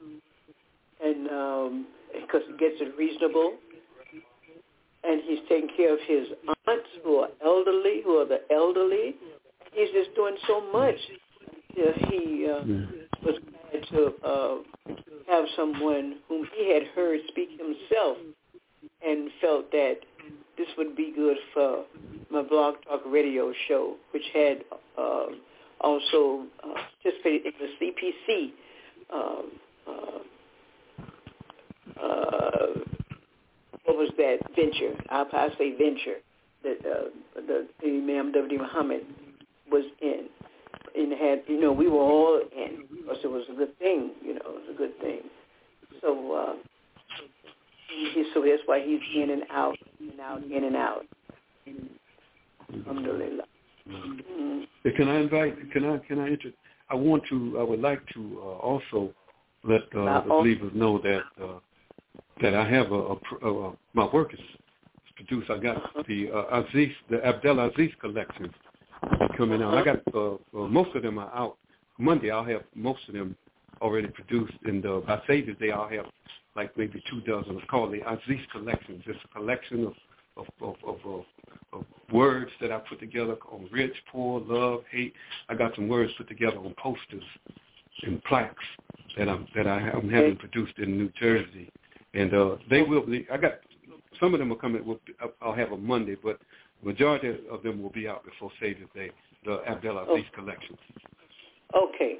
and because he gets it reasonable. And he's taking care of his aunts who are the elderly. He's just doing so much. He was glad to have someone whom he had heard speak himself and felt that this would be good for my Blog Talk Radio show, which had also participated in the CPC what was that venture? I'll say venture that the Imam W.D. Muhammad was in, and had, we were all in, because it was a good thing, it was a good thing. So, so that's why he's in and out, in and out. Alhamdulillah. Mm-hmm. Can I I would like to also let the believers know that I have my work is produced. I got the Abdel Aziz collections coming out. I got most of them are out. Monday I'll have most of them already produced, and by Savior's Day I'll have like maybe 24. It's called the Aziz collections. It's a collection of words that I put together on rich, poor, love, hate. I got some words put together on posters and plaques that I'm having produced in New Jersey, and they will be. I got some of them are coming. I'll have on Monday, but majority of them will be out before Savior's Day. The Abdel Aziz collections. Okay.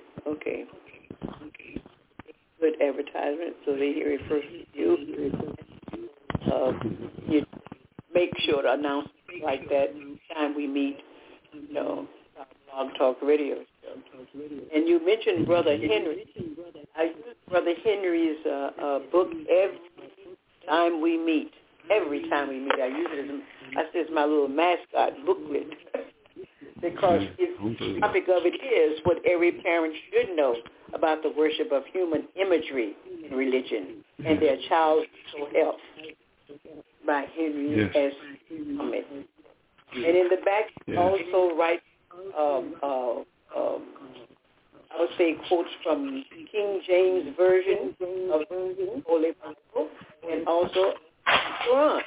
Good advertisement, so they hear it first from you. You make sure to announce like that time we meet, Blog Talk Radio show. And you mentioned Brother Henry. I use Brother Henry's book every time we meet. Every time we meet, I use it as my little mascot booklet. Because the topic of it is what every parent should know about the worship of human imagery in religion and their child's mental health, by Henry S. Muhammad. And in the back, also write, I would say, quotes from King James Version of the Holy Bible, and also Quran.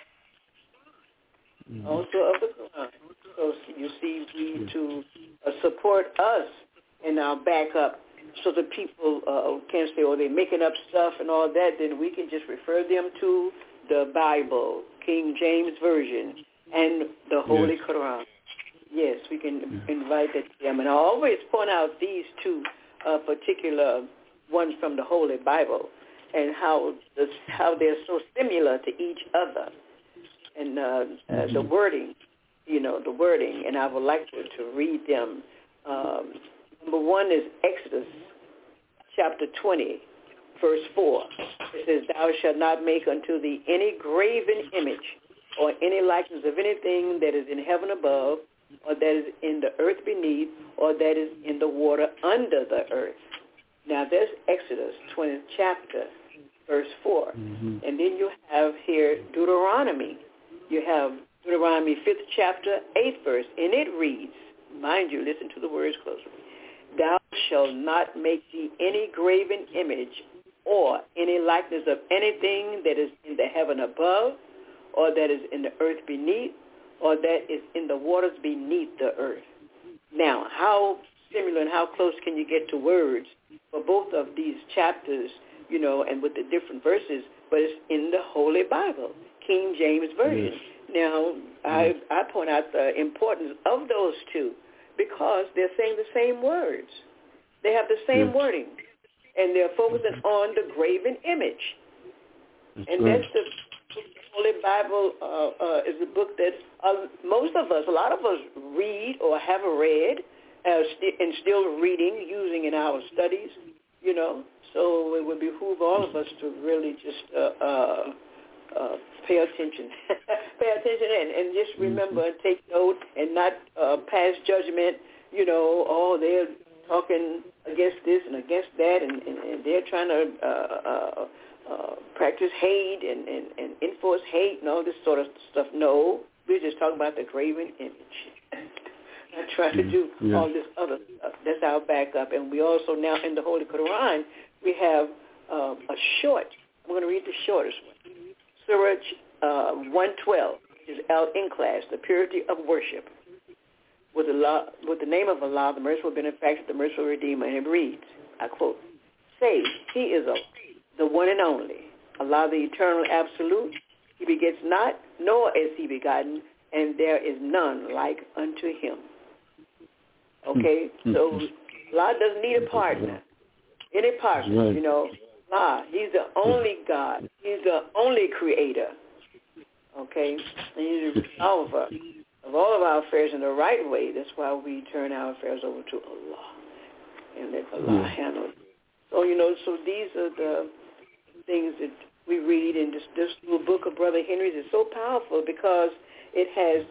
Also of the Quran. So you see, we need to support us in our backup, so that people can't say, they're making up stuff and all that. Then we can just refer them to the Bible, King James Version, and the Holy Quran. Yes, we can invite them. And I always point out these two particular ones from the Holy Bible, and how they're so similar to each other. And the wording, the wording, and I would like to read them. Number one is Exodus chapter 20, verse 4. It says, "Thou shalt not make unto thee any graven image or any likeness of anything that is in heaven above, or that is in the earth beneath, or that is in the water under the earth." Now, there's Exodus 20th chapter, verse 4. And then you have here Deuteronomy. You have Deuteronomy 5th chapter, 8th verse, and it reads, mind you, listen to the words closely, "Thou shalt not make thee any graven image or any likeness of anything that is in the heaven above, or that is in the earth beneath, or that is in the waters beneath the earth." Now, how similar and how close can you get to words for both of these chapters, and with the different verses, but it's in the Holy Bible, King James Version. Yes. Now, I point out the importance of those two because they're saying the same words. They have the same wording, and they're focusing on the graven image. And that's the Holy Bible is a book that most of us, a lot of us read or have read and still reading, using in our studies, So it would behoove all of us to really just pay attention. Pay attention and just remember and take note and not pass judgment, they're talking against this and against that, and they're trying to practice hate and enforce hate and all this sort of stuff. No, we're just talking about the graven image. Not trying to do all this other stuff. That's our backup. And we also now in the Holy Quran, we have a short. I'm going to read the shortest one. Surah 112 is Al-Ikhlas, the purity of worship. With the name of Allah, the merciful benefactor, the merciful redeemer, and it reads, I quote, "Say, He is Allah, the one and only, Allah the eternal absolute. He begets not, nor is he begotten, and there is none like unto him. Okay? So Allah doesn't need a partner. Any partner, right. you know. Allah, he's the only God. He's the only creator. Okay? And he's the resolver of all of our affairs in the right way. That's why we turn our affairs over to Allah and let Allah handle it. So, you know, so these are the things that we read in this little book of Brother Henry's. Is so powerful because it has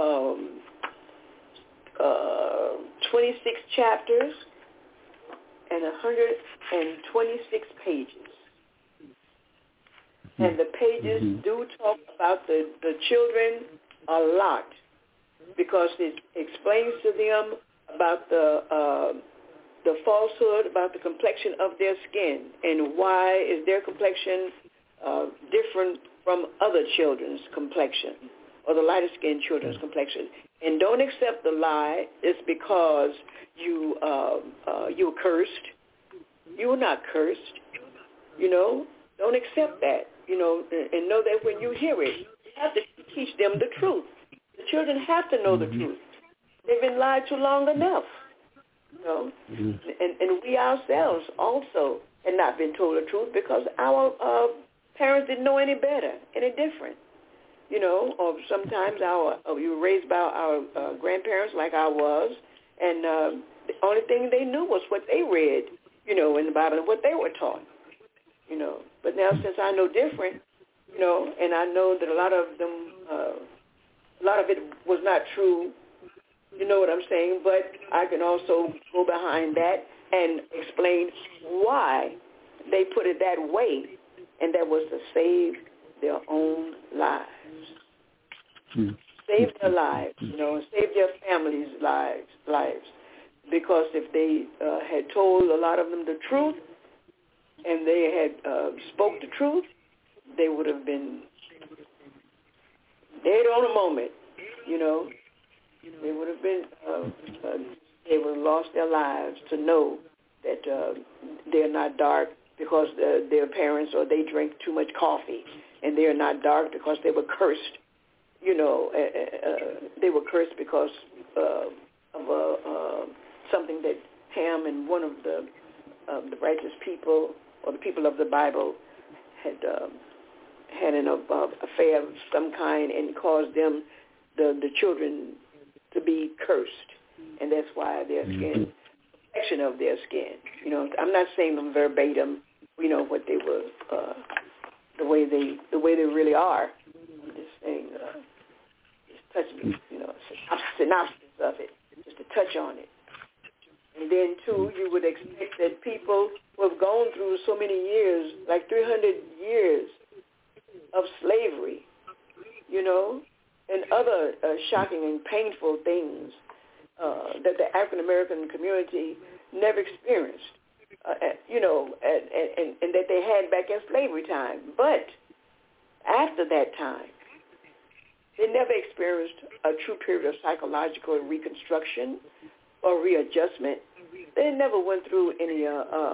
26 chapters and 126 pages. And the pages do talk about the children a lot because it explains to them about the falsehood, about the complexion of their skin and why is their complexion different from other children's complexion or the lighter-skinned children's complexion. And don't accept the lie. It's because you were cursed. You were not cursed. You know, don't accept that. You know, and know that when you hear it, you have to teach them the truth. The children have to know the truth. They've been lied to long enough. You know, and we ourselves also had not been told the truth because our parents didn't know any better, any different. You know, or sometimes you were raised by our grandparents like I was, and the only thing they knew was what they read, you know, in the Bible and what they were taught. You know, but now since I know different, you know, and I know that a lot of it was not true. You know what I'm saying? But I can also go behind that and explain why they put it that way, and that was to save their own lives. Save their lives, you know, and save their families' lives. Because if they had told a lot of them the truth and they had spoke the truth, they would have been dead on a moment, you know. They would have been, they would have lost their lives to know that they're not dark because their parents or they drank too much coffee, and they're not dark because they were cursed. You know, they were cursed because of something that Ham and one of the righteous people or the people of the Bible had an affair of some kind and caused them, the children, to be cursed, and that's why their skin, protection of their skin. You know, I'm not saying them verbatim. We know what they were, the way they really are. I'm just saying, just touching, you know, synopsis of it, just to touch on it. And then too, you would expect that people who have gone through so many years, like 300 years of slavery, you know, and other shocking and painful things that the African American community never experienced, you know, and that they had back in slavery time. But after that time, they never experienced a true period of psychological reconstruction or readjustment. They never went through any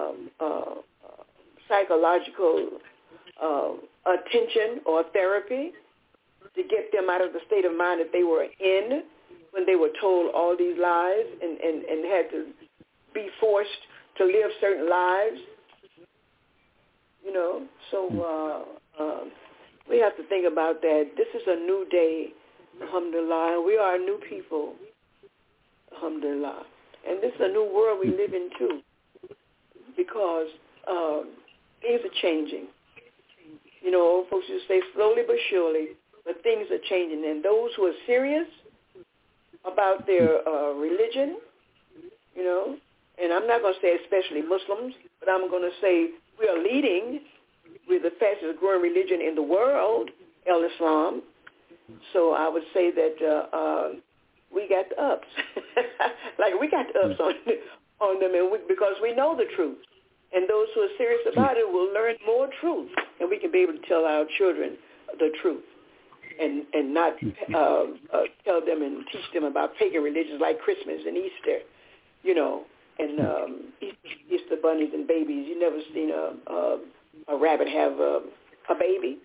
psychological attention or therapy to get them out of the state of mind that they were in when they were told all these lies and had to be forced to live certain lives. You know, so we have to think about that. This is a new day, alhamdulillah. We are a new people, alhamdulillah. And this is a new world we live in too, because things are changing. You know, old folks used to say slowly but surely, but things are changing. And those who are serious about their religion, you know, and I'm not going to say especially Muslims, but I'm going to say we are leading with the fastest growing religion in the world, Islam. So I would say that we got the ups. Like we got the ups on them and because we know the truth. And those who are serious about it will learn more truth, and we can be able to tell our children the truth and not tell them and teach them about pagan religions like Christmas and Easter, you know, and Easter bunnies and babies. You never seen a rabbit have a baby?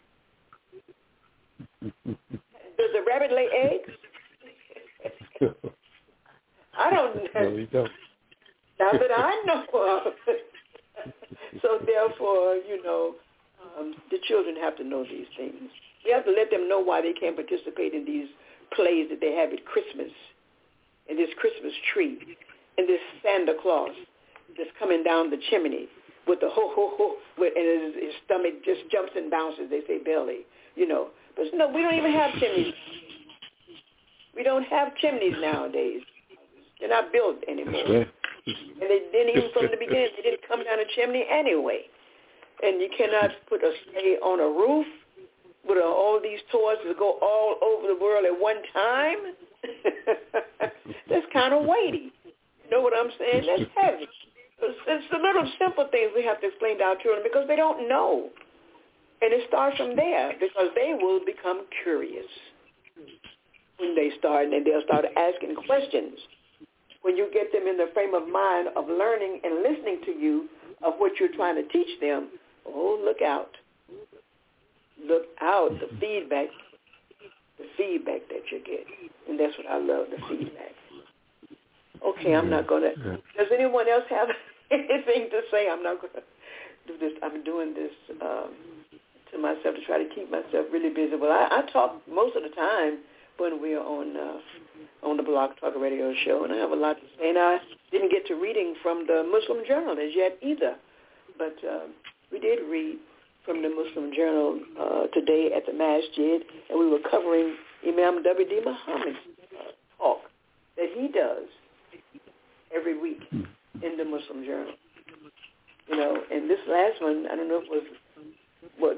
Does a rabbit lay eggs? I don't know. No, you don't. Not that I know of. So therefore, the children have to know these things. We have to let them know why they can't participate in these plays that they have at Christmas, and this Christmas tree, and this Santa Claus that's coming down the chimney with the ho-ho-ho, and his stomach just jumps and bounces, they say belly, But no, we don't even have chimneys. We don't have chimneys nowadays. They're not built anymore. Yeah. And they didn't even from the beginning. They didn't come down a chimney anyway. And you cannot put a sleigh on a roof with all these toys that go all over the world at one time. That's kind of weighty. You know what I'm saying? That's heavy. It's the little simple things we have to explain to our children because they don't know. And it starts from there because they will become curious when they start, and they'll start asking questions. When you get them in the frame of mind of learning and listening to you of what you're trying to teach them, look out. Look out, the feedback that you get. And that's what I love, the feedback. Okay, I'm not going to. Does anyone else have anything to say? I'm not going to do this. I'm doing this to myself to try to keep myself really busy. Well, I talk most of the time when we're on the Blog Talk Radio show, and I have a lot to say. And I didn't get to reading from the Muslim Journal as yet either, but we did read from the Muslim Journal today at the Masjid, and we were covering Imam W.D. Muhammad's talk that he does every week in the Muslim Journal. And this last one, I don't know if it was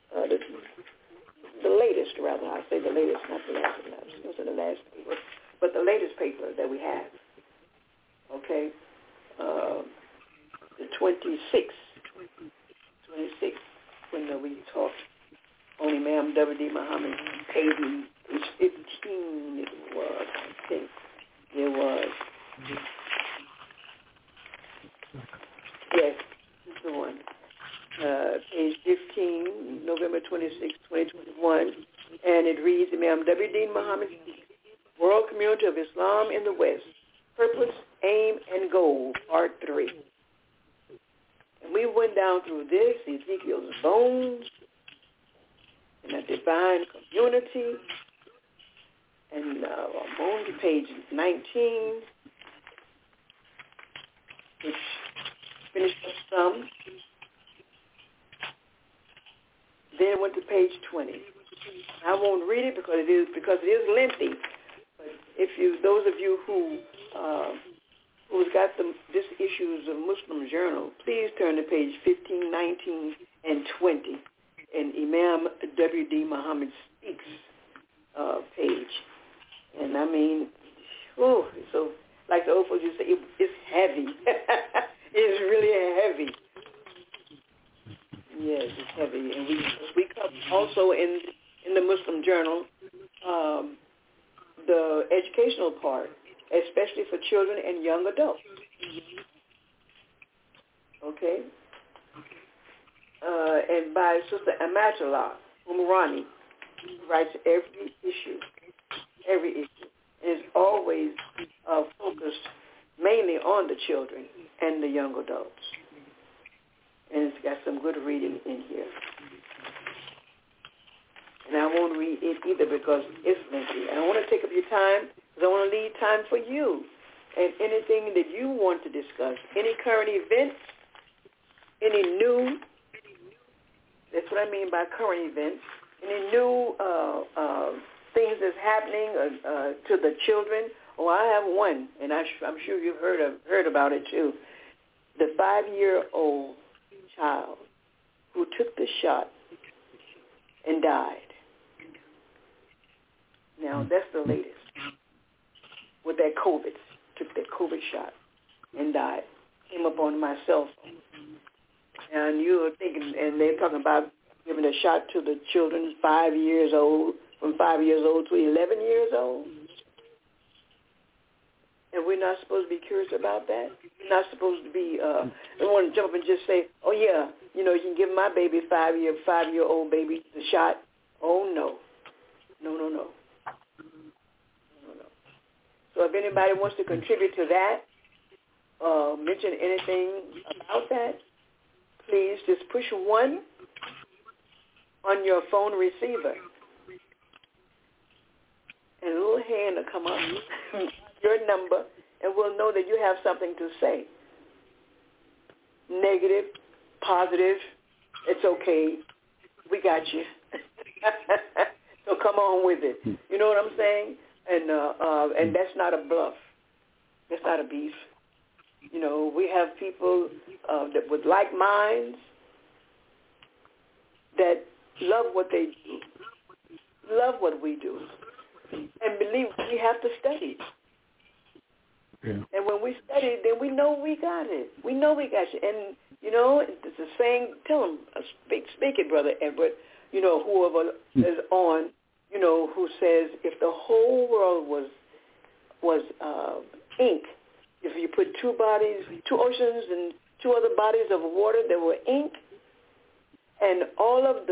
the latest, rather. I'll say the latest, not the last. It was in the last paper, but the latest paper that we have. Okay, the 26th, when we talked on Imam W.D. Muhammad, page 15, it was, I think it was. Yes, this is the one. Page 15, November 26, 2021, and it reads, Imam W.D. Muhammad, World Community of Islam in the West, Purpose, Aim, and Goal, Part 3. And we went down through this, Ezekiel's bones, and a divine community, and I'm on to page 19, which finished up some. Then went to page 20. I won't read it because it is lengthy. But those of you who's got this issues of Muslim Journal, please turn to page 15, 19, and 20 in Imam W.D. Muhammad Speaks page. And I mean, so like the old folks used to say, it's heavy. It's really heavy. Yes, it's heavy. And we cover also in the Muslim Journal the educational part, especially for children and young adults. Okay? And by Sister Amatullah Umrani, writes every issue. And is always focused mainly on the children and the young adults. And it's got some good reading in here. And I won't read it either because it's lengthy. And I want to take up your time because I want to leave time for you and anything that you want to discuss. Any current events, any new, that's what I mean by current events, any new things that's happening to the children. Oh, I have one, and I'm sure you've heard about it too. The 5-year-old child who took the shot and died. Now, that's the latest. With that COVID, took that COVID shot and died. Came up on my cell phone. And you were thinking, and they're talking about giving a shot to the children 5 years old, from 5 years old to 11 years old. And we're not supposed to be curious about that. We're not supposed to be, I want to jump up and just say, oh, yeah, you know, you can give my baby, 5-year-old baby the shot. Oh, no. No. So if anybody wants to contribute to that, mention anything about that, please just push 1 on your phone receiver. And a little hand will come up, your number, and we'll know that you have something to say. Negative, positive, it's okay. We got you. So come on with it. You know what I'm saying? And that's not a bluff. That's not a beef. You know, we have people that with like minds that love what they do, love what we do, and believe we have to study. Yeah. And when we study, then we know we got it. We know we got you. And, you know, it's a saying, tell them, speak it, Brother Edward, you know, whoever is on, you know, who says if the whole world was ink, if you put 2 oceans and 2 other bodies of water that were ink, and all of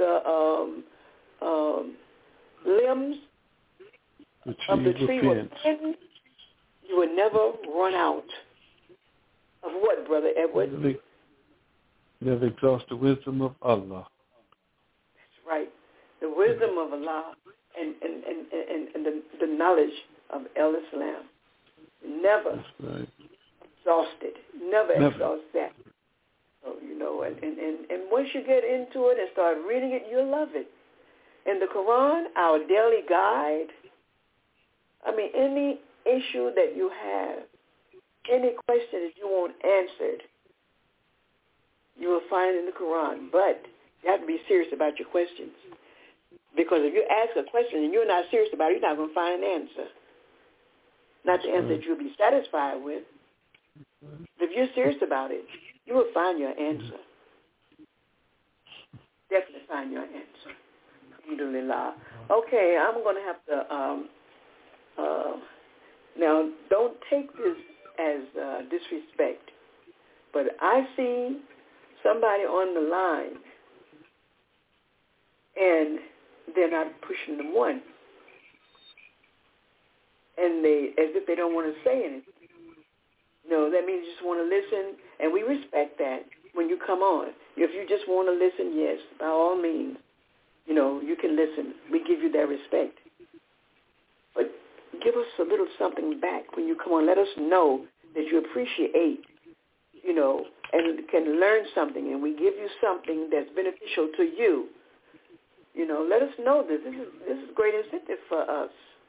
the limbs of the tree were pen, you would never run out of what, Brother Edward? Never exhaust the wisdom of Allah. That's right. The wisdom of Allah and the knowledge of El-Islam. Never exhaust it. Never exhaust that. So, you know, and once you get into it and start reading it, you'll love it. In the Quran, our daily guide, I mean, any issue that you have, any question that you want answered, you will find in the Quran. But you have to be serious about your questions. Because if you ask a question and you're not serious about it, you're not going to find an answer. Not the answer that you'll be satisfied with. If you're serious about it, you will find your answer. Definitely find your answer. Alhamdulillah. Okay, I'm going to have to, now don't take this as disrespect, but I see somebody on the line and they're not pushing the 1. And they, as if they don't want to say anything. No, that means you just want to listen, and we respect that when you come on. If you just want to listen, yes, by all means, you know, you can listen. We give you that respect. But give us a little something back when you come on. Let us know that you appreciate, you know, and can learn something, and we give you something that's beneficial to you. You know, let us know this. This is great incentive for us.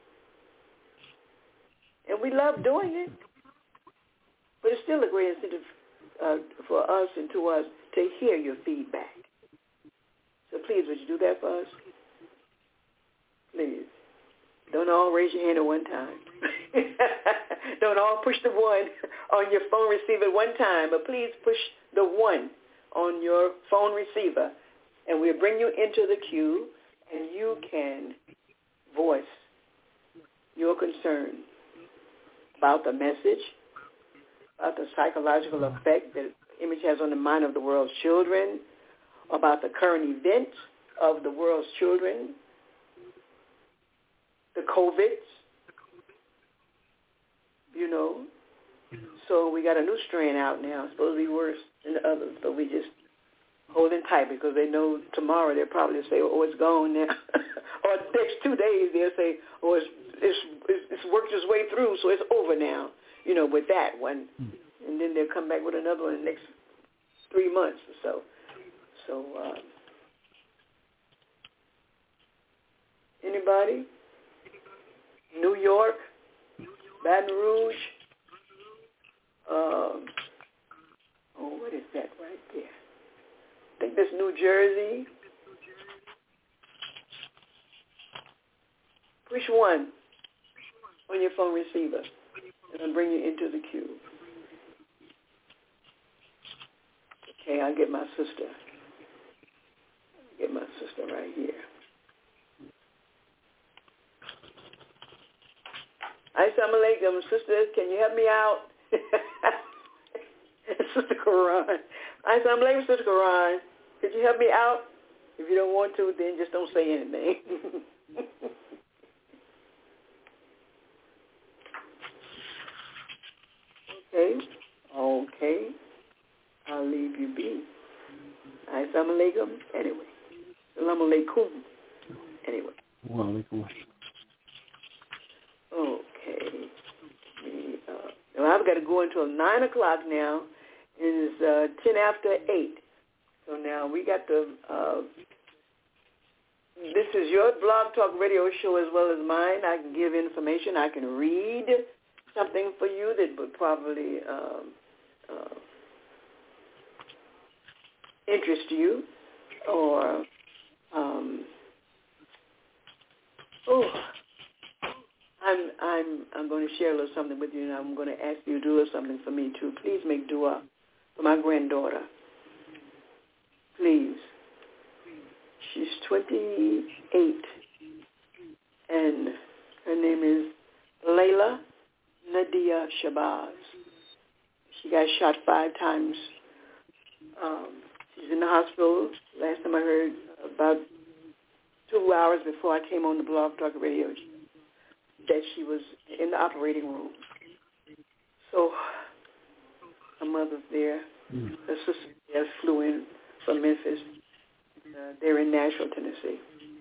And we love doing it. But it's still a great incentive for us and to us to hear your feedback. So please, would you do that for us? Please. Don't all raise your hand at one time. Don't all push the 1 on your phone receiver at one time, but please push the 1 on your phone receiver, and we'll bring you into the queue, and you can voice your concern about the message, about the psychological effect that image has on the mind of the world's children, about the current events of the world's children, the COVIDs, you know. So we got a new strain out now. It's supposed to be worse than the others, but we just holding tight because they know tomorrow they'll probably say, oh, it's gone now. Or the next 2 days they'll say, oh, it's worked its way through, so it's over now, you know, with that one. And then they'll come back with another one in the next 3 months or so. So, anybody? New York, Baton Rouge, what is that right there? I think that's New Jersey. Push 1 on your phone receiver, and I'll bring you into the queue. Okay, I'll get my sister. Right here. Assalamu alaikum, sister. Can you help me out? Sister Quran. Assalamu alaikum, Sister Quran. Could you help me out? If you don't want to, then just don't say anything. Okay. I'll leave you be. Assalamu alaikum. Anyway. Assalamu alaikum. Anyway. Okay. Well, I've got to go until 9 o'clock now. It's 10 after 8. So now we got the, this is your Blog Talk Radio show as well as mine. I can give information. I can read something for you that would probably interest you, or I'm going to share a little something with you, and I'm going to ask you to do a little something for me too. Please make dua for my granddaughter. Please. She's 28, and her name is Layla Nadia Shabazz. She got shot 5 times. She's in the hospital. Last time I heard, about 2 hours before I came on the Blog Talk Radio, that she was in the operating room. So her mother's there. Her sister there flew in from Memphis. They're in Nashville, Tennessee.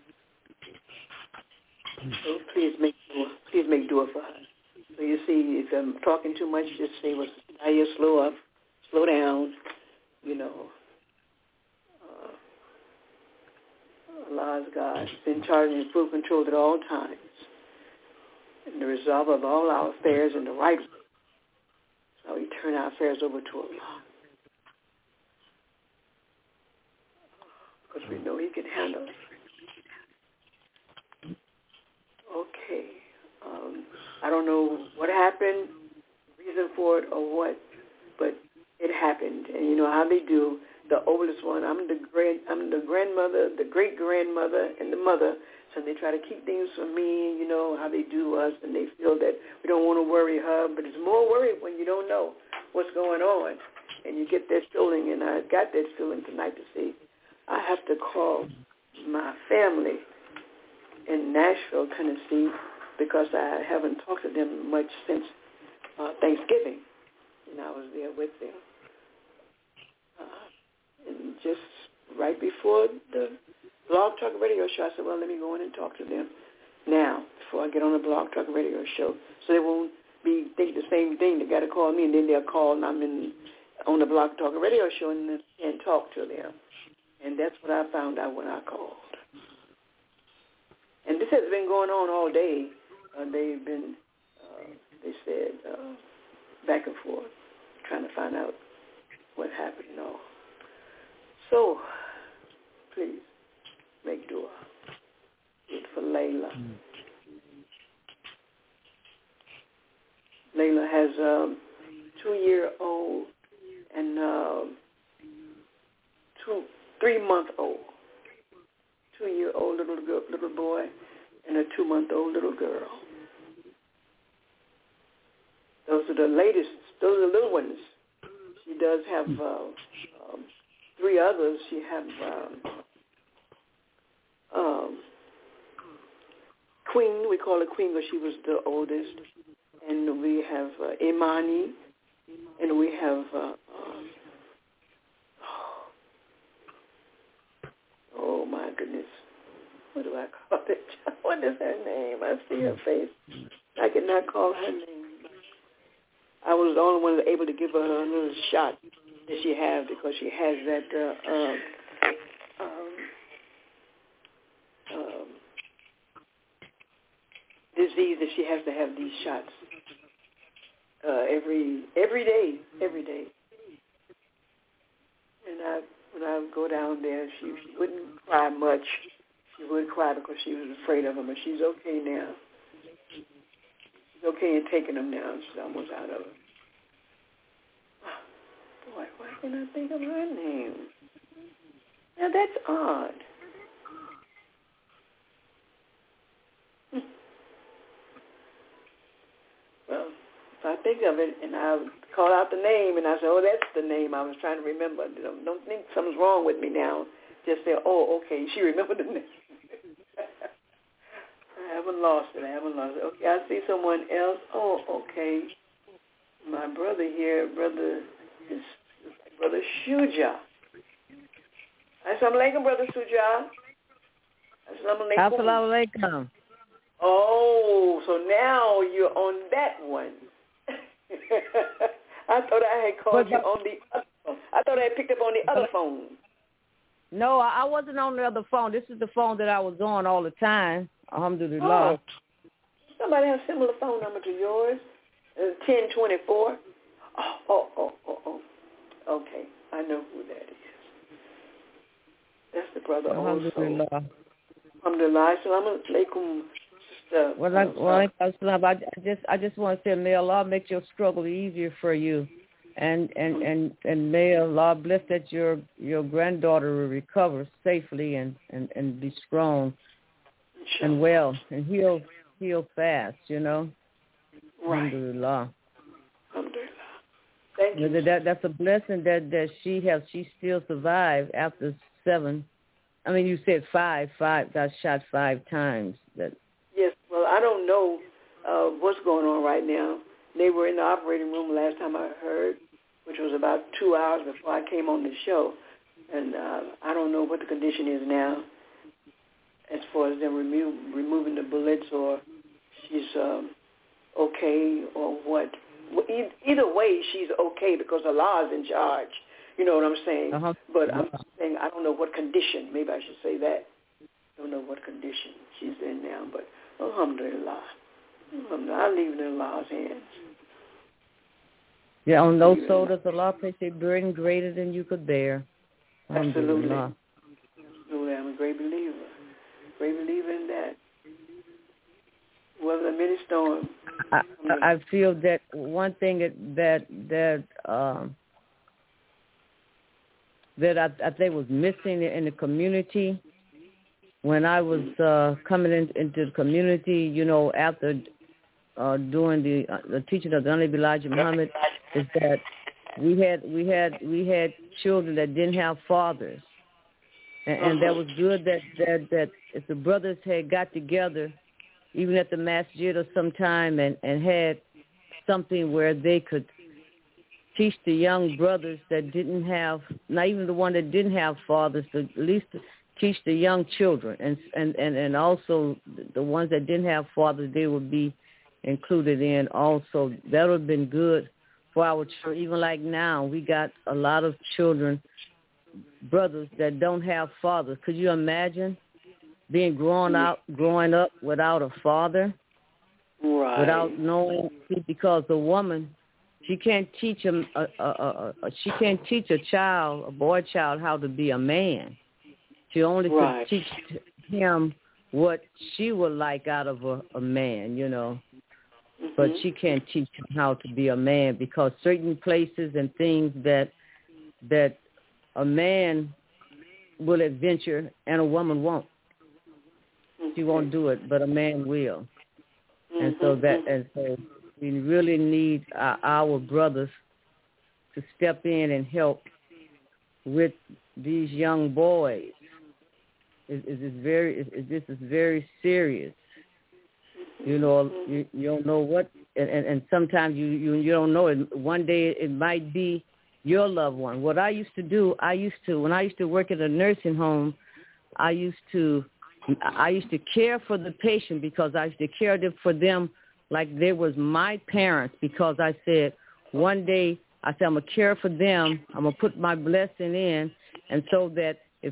So please make dua for her. So you see, if I'm talking too much, just say, well, you slow up, slow down, you know. Allah's God, in charge and in full control at all times. And the resolve of all our affairs in the right way. So we turn our affairs over to Allah. Because we know He can handle it. Okay. I don't know what happened, reason for it or what, but it happened. And you know how they do. The oldest one, I'm the grandmother, the great-grandmother, and the mother. So they try to keep things from me, you know, how they do us, and they feel that we don't want to worry her. But it's more worry when you don't know what's going on. And you get that feeling, and I got that feeling tonight to see I have to call my family in Nashville, Tennessee, because I haven't talked to them much since Thanksgiving. And I was there with them. And just right before the Blog Talk Radio show, I said, well, let me go in and talk to them now before I get on the Blog Talk Radio show, so they won't be think the same thing. They got to call me, and then they'll call, and I'm on the Blog Talk Radio show and talk to them. And that's what I found out when I called. And this has been going on all day. They've been, they said, back and forth, trying to find out what happened and all. So, please, make dua. It's for Layla. Layla has a 2-year-old and 3-month-old. 2-year-old little boy and a 2-month-old little girl. Those are the latest. Those are the little ones. She does have 3 others. She have Queen. We call her Queen because she was the oldest. And we have Imani. And we have, oh my goodness. What do I call it? What is her name? I see her face. I cannot call her name. I was the only one able to give her a little shot that she has because she has that disease that she has to have these shots every day. And when I would go down there, she wouldn't cry much. She would cry because she was afraid of them, but she's okay now. She's okay in taking them now. She's almost out of it. Boy, why can't I think of her name? Now, that's odd. Well, if I think of it, and I call out the name, and I say, oh, that's the name I was trying to remember. Don't think something's wrong with me now. Just say, oh, okay, she remembered the name. I haven't lost it. Okay, I see someone else. Oh, okay. My brother here, brother Shuja. Assalamu alaikum, brother Shuja. Assalamu alaikum. Assalamu alaikum. Oh, so now you're on that one. I thought I had called you on the other phone. I thought I had picked up on the other phone. No, I wasn't on the other phone. This is the phone that I was on all the time. Alhamdulillah. Oh. Somebody has a similar phone number to yours. 1024. Oh. Okay, I know who that is. That's the brother Alhamdulillah. Also. Alhamdulillah. Assalamu alaikum. I just want to say, may Allah make your struggle easier for you, and may Allah bless that your granddaughter will recover safely and be strong and well and heal fast. You know. Right. Alhamdulillah. Thank you. That's a blessing that she still survived after 7. I mean, you said 5 got shot 5 times. Yes, well, I don't know what's going on right now. They were in the operating room last time I heard, which was about 2 hours before I came on the show. And I don't know what the condition is now as far as them removing the bullets or she's okay or what. Either way, she's okay because Allah is in charge. You know what I'm saying? Uh-huh. But I'm saying I don't know what condition. Maybe I should say that. I don't know what condition she's in now, but alhamdulillah. I leave it in Allah's hands. Yeah, on those shoulders, Allah placed a burden greater than you could bear. Absolutely. Absolutely. I'm a great believer. Great believer in that. Whether many storms. I feel that one thing that I think was missing in the community when I was coming into the community, you know, after doing the teaching of the Honorable Elijah Muhammad, is that we had children that didn't have fathers, and that was good that if the brothers had got together, even at the masjid or sometime, and had something where they could teach the young brothers that didn't have, not even the one that didn't have fathers, but at least teach the young children, and also the ones that didn't have fathers, they would be included in also. That would have been good for our children. Even like now, we got a lot of children, brothers that don't have fathers. Could you imagine being growing up without a father? Right. Without knowing, because the woman, she can't teach him. She can't teach a boy child, how to be a man. She only can teach him what she would like out of a man, you know. Mm-hmm. But she can't teach him how to be a man, because certain places and things that a man will adventure and a woman won't. She won't do it, but a man will. Mm-hmm. And so we really need our brothers to step in and help with these young boys. This is very serious. You know, you don't know what, and sometimes you don't know it. One day it might be your loved one. What I used to do, when I used to work at a nursing home, I used to care for the patient, because I used to care for them like they was my parents, because I said, one day, I said, I'm going to care for them. I'm going to put my blessing in, and so that if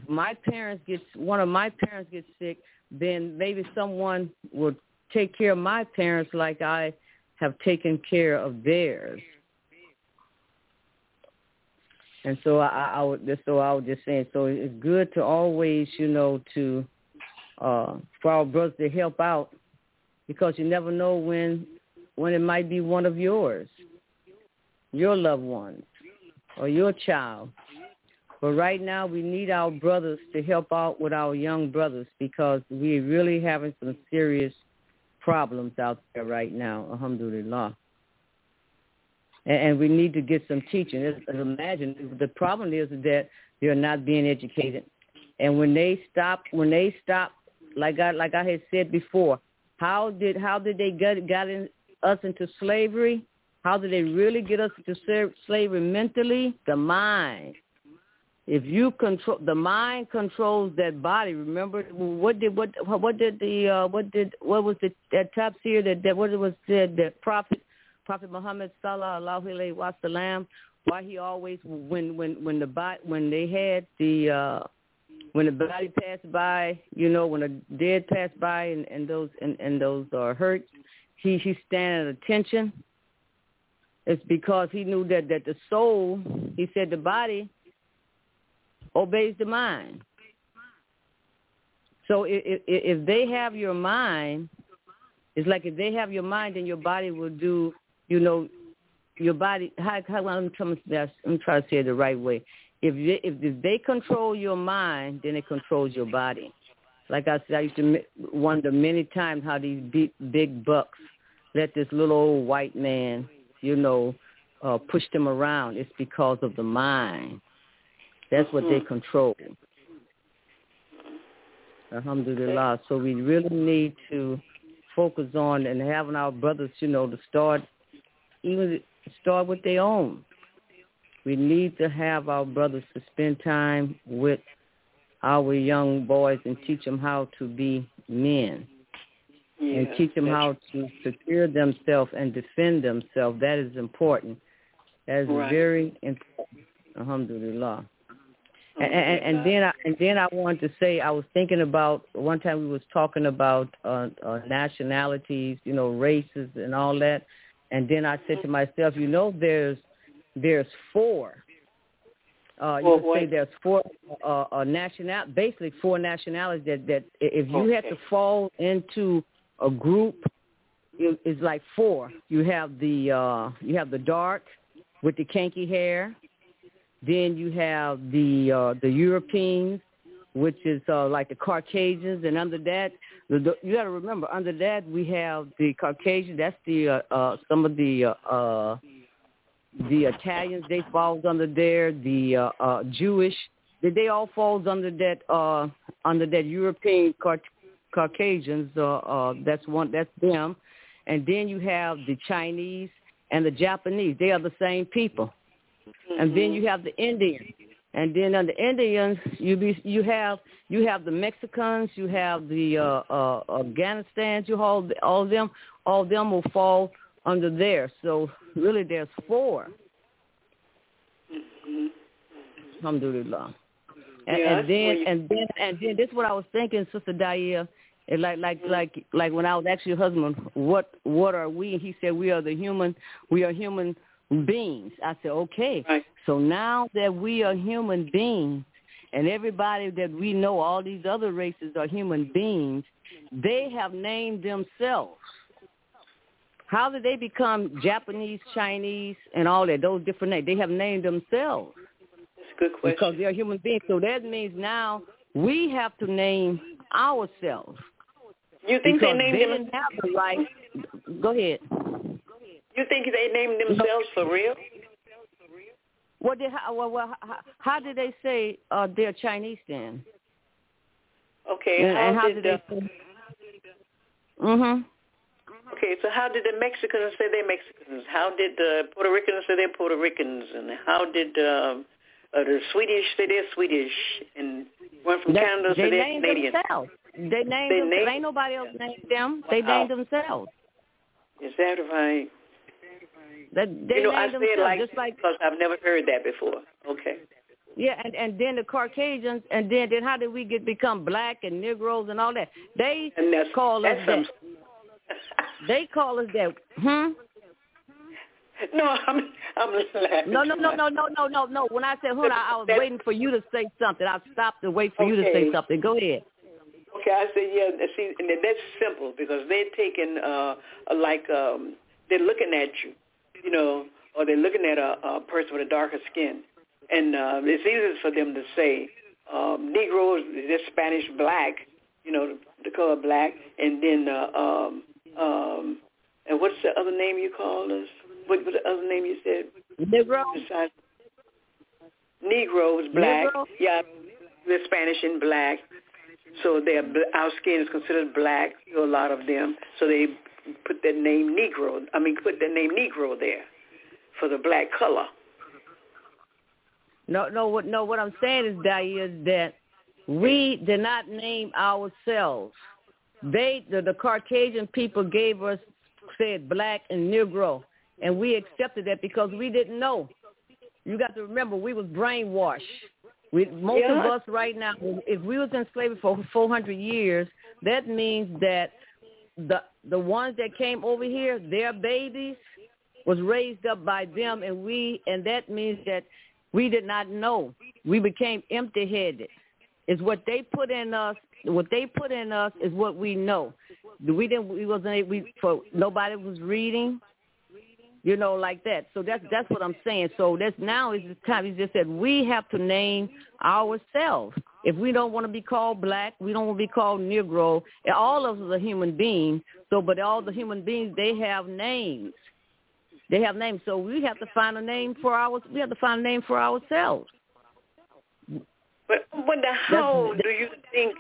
one of my parents gets sick, then maybe someone would take care of my parents like I have taken care of theirs. And so I was just saying, so it's good to always, you know, for our brothers to help out, because you never know when it might be one of yours, your loved ones, or your child. But right now we need our brothers to help out with our young brothers, because we're really having some serious problems out there right now, alhamdulillah. and we need to get some teaching. Imagine the problem is that they're not being educated, and when they stop, like I had said before, how did they get us into slavery? How did they really get us into slavery mentally? The mind. If you control, the mind controls that body. Remember what was that tafsir that what it was said that Prophet Muhammad sallallahu alaihi wasallam, why he always when the body passed by, when a dead passed by and those are hurt, he stand at attention. It's because he knew that the soul, he said the body obeys the mind. So if they have your mind, it's like if they have your mind, then your body will do, your body, I'm trying to say it the right way. If they control your mind, then it controls your body. Like I said, I used to wonder many times how these big bucks let this little old white man, push them around. It's because of the mind. That's what they control. Alhamdulillah. So we really need to focus on and having our brothers, to start with their own. We need to have our brothers to spend time with our young boys and teach them how to be men. Yeah, and teach them how to secure themselves and defend themselves. That is important. That is very important. Alhamdulillah. And then I wanted to say, I was thinking about one time we was talking about nationalities, races and all that, and then I said to myself, there's four. You could say there's four basically four nationalities that if you had to fall into a group, it's like four. You have the dark with the kinky hair. Then you have the Europeans, which is like the Caucasians, and under that, you got to remember, under that we have the Caucasians. That's the some of the Italians. They falls under there. The Jewish. They all falls under that European Caucasians. That's them. And then you have the Chinese and the Japanese. They are the same people. And then you have the Indians, and then under Indians you have the Mexicans, you have the Afghanistans, all of them will fall under there. So really, there's four. Alhamdulillah. And then this is what I was thinking, Sister Daia. Like when I was asking your husband, what are we? And he said we are human beings. I said, okay. Right. So now that we are human beings, and everybody that we know, all these other races are human beings, they have named themselves. How did they become Japanese, Chinese, and all that? Those different names. They have named themselves. That's a good question. Because they are human beings. So that means now we have to name ourselves. You think because they named they didn't have the right. Go ahead. You think they named themselves for real? How did they say they're Chinese then? Okay. And how did they say? Okay, so how did the Mexicans say they're Mexicans? How did the Puerto Ricans say they're Puerto Ricans? And how did the Swedish say they're Swedish? And one from Canada say they're Canadian? Themselves. They named them. Ain't nobody else named them. They named themselves. Is that right? They I say it just like because I've never heard that before. Okay. Yeah, and then the Caucasians, and then how did we become black and Negroes and all that? They call us that. They call us that. No, I'm laughing. No. When I said I was waiting for you to say something. I stopped to wait for you to say something. Go ahead. Okay, I said, yeah, see, and that's simple because they're taking, they're looking at you, or they're looking at a person with a darker skin. And it's easy for them to say, Negroes, they're Spanish black, the color black, and then, and what's the other name you called us? what was the other name you said? Negro. Besides Negro is black. Negro? Yeah, the Spanish and black. So our skin is considered black. A lot of them. So they put that name Negro. Put that name Negro there for the black color. No. What I'm saying is that we did not name ourselves. The Caucasian people said black and Negro, and we accepted that because we didn't know. You got to remember, we was brainwashed. Most of us right now, if we was in slavery for 400 years, that means that the ones that came over here, their babies was raised up by them, and that means that we did not know. We became empty-headed. It's what they put in us. What they put in us is what we know. Nobody was reading, like that. So that's what I'm saying. So now is the time. He just said we have to name ourselves. If we don't want to be called black, we don't want to be called Negro. All of us are human beings. But all the human beings, they have names. They have names. So we have to find a name for ourselves. But I wonder how do you think